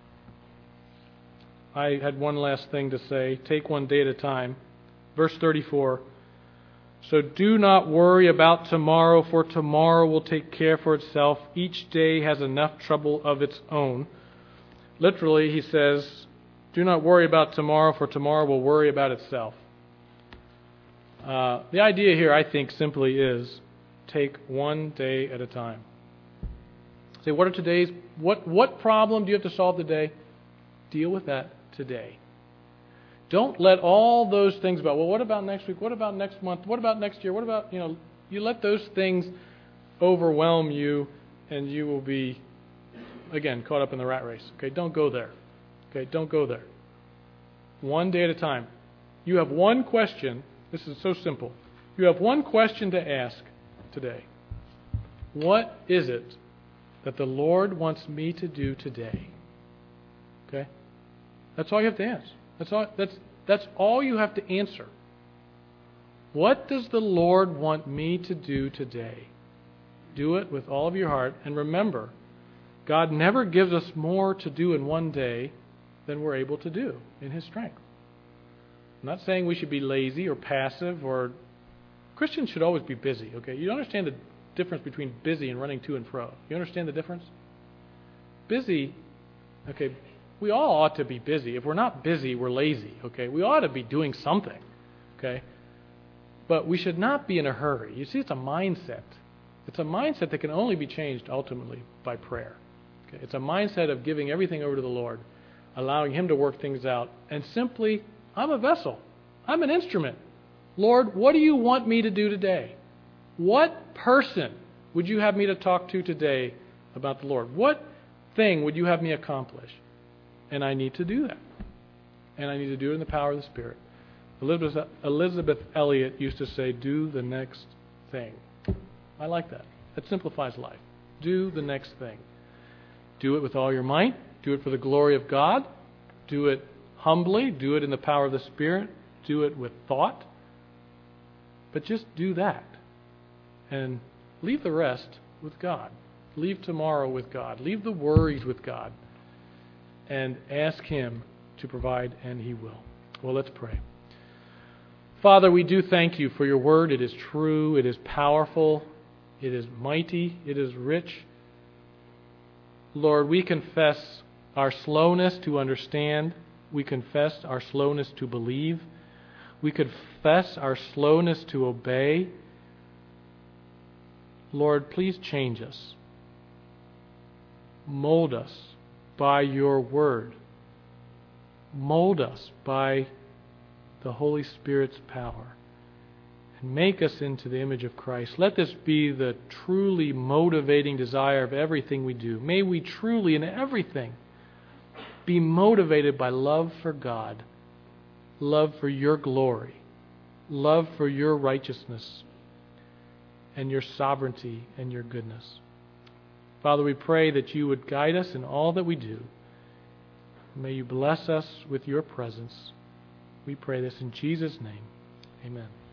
I had one last thing to say. Take one day at a time. Verse thirty-four. So do not worry about tomorrow, for tomorrow will take care for itself. Each day has enough trouble of its own. Literally, he says, do not worry about tomorrow, for tomorrow will worry about itself. Uh, the idea here, I think, simply is take one day at a time. Say, what are today's, what, what problem do you have to solve today? Deal with that today. Don't let all those things about, well, what about next week? What about next month? What about next year? What about, you know, you let those things overwhelm you and you will be, again, caught up in the rat race. Okay, don't go there. Okay, don't go there. One day at a time. You have one question. This is so simple. You have one question to ask today. What is it that the Lord wants me to do today? Okay? That's all you have to answer. That's all, that's, that's all you have to answer. What does the Lord want me to do today? Do it with all of your heart. And remember, God never gives us more to do in one day than we're able to do in His strength. I'm not saying we should be lazy or passive or... Christians should always be busy, okay? You understand the difference between busy and running to and fro. You understand the difference? Busy, okay, we all ought to be busy. If we're not busy, we're lazy, okay? We ought to be doing something, okay? But we should not be in a hurry. You see, it's a mindset. It's a mindset that can only be changed ultimately by prayer. Okay? It's a mindset of giving everything over to the Lord, allowing Him to work things out, and simply, I'm a vessel. I'm an instrument. Lord, what do you want me to do today? What person would you have me to talk to today about the Lord? What thing would you have me accomplish? And I need to do that. And I need to do it in the power of the Spirit. Elizabeth, Elizabeth Elliot used to say, do the next thing. I like that. That simplifies life. Do the next thing. Do it with all your might. Do it for the glory of God. Do it humbly. Do it in the power of the Spirit. Do it with thought. But just do that. And leave the rest with God. Leave tomorrow with God. Leave the worries with God. And ask Him to provide, and He will. Well, let's pray. Father, we do thank You for Your word. It is true. It is powerful. It is mighty. It is rich. Lord, we confess our slowness to understand. We confess our slowness to believe. We confess our slowness to obey. Lord, please change us. Mold us by Your word. Mold us by the Holy Spirit's power. And make us into the image of Christ. Let this be the truly motivating desire of everything we do. May we truly, in everything, be motivated by love for God, love for Your glory, love for Your righteousness, and Your sovereignty and Your goodness. Father, we pray that You would guide us in all that we do. May You bless us with Your presence. We pray this in Jesus' name. Amen.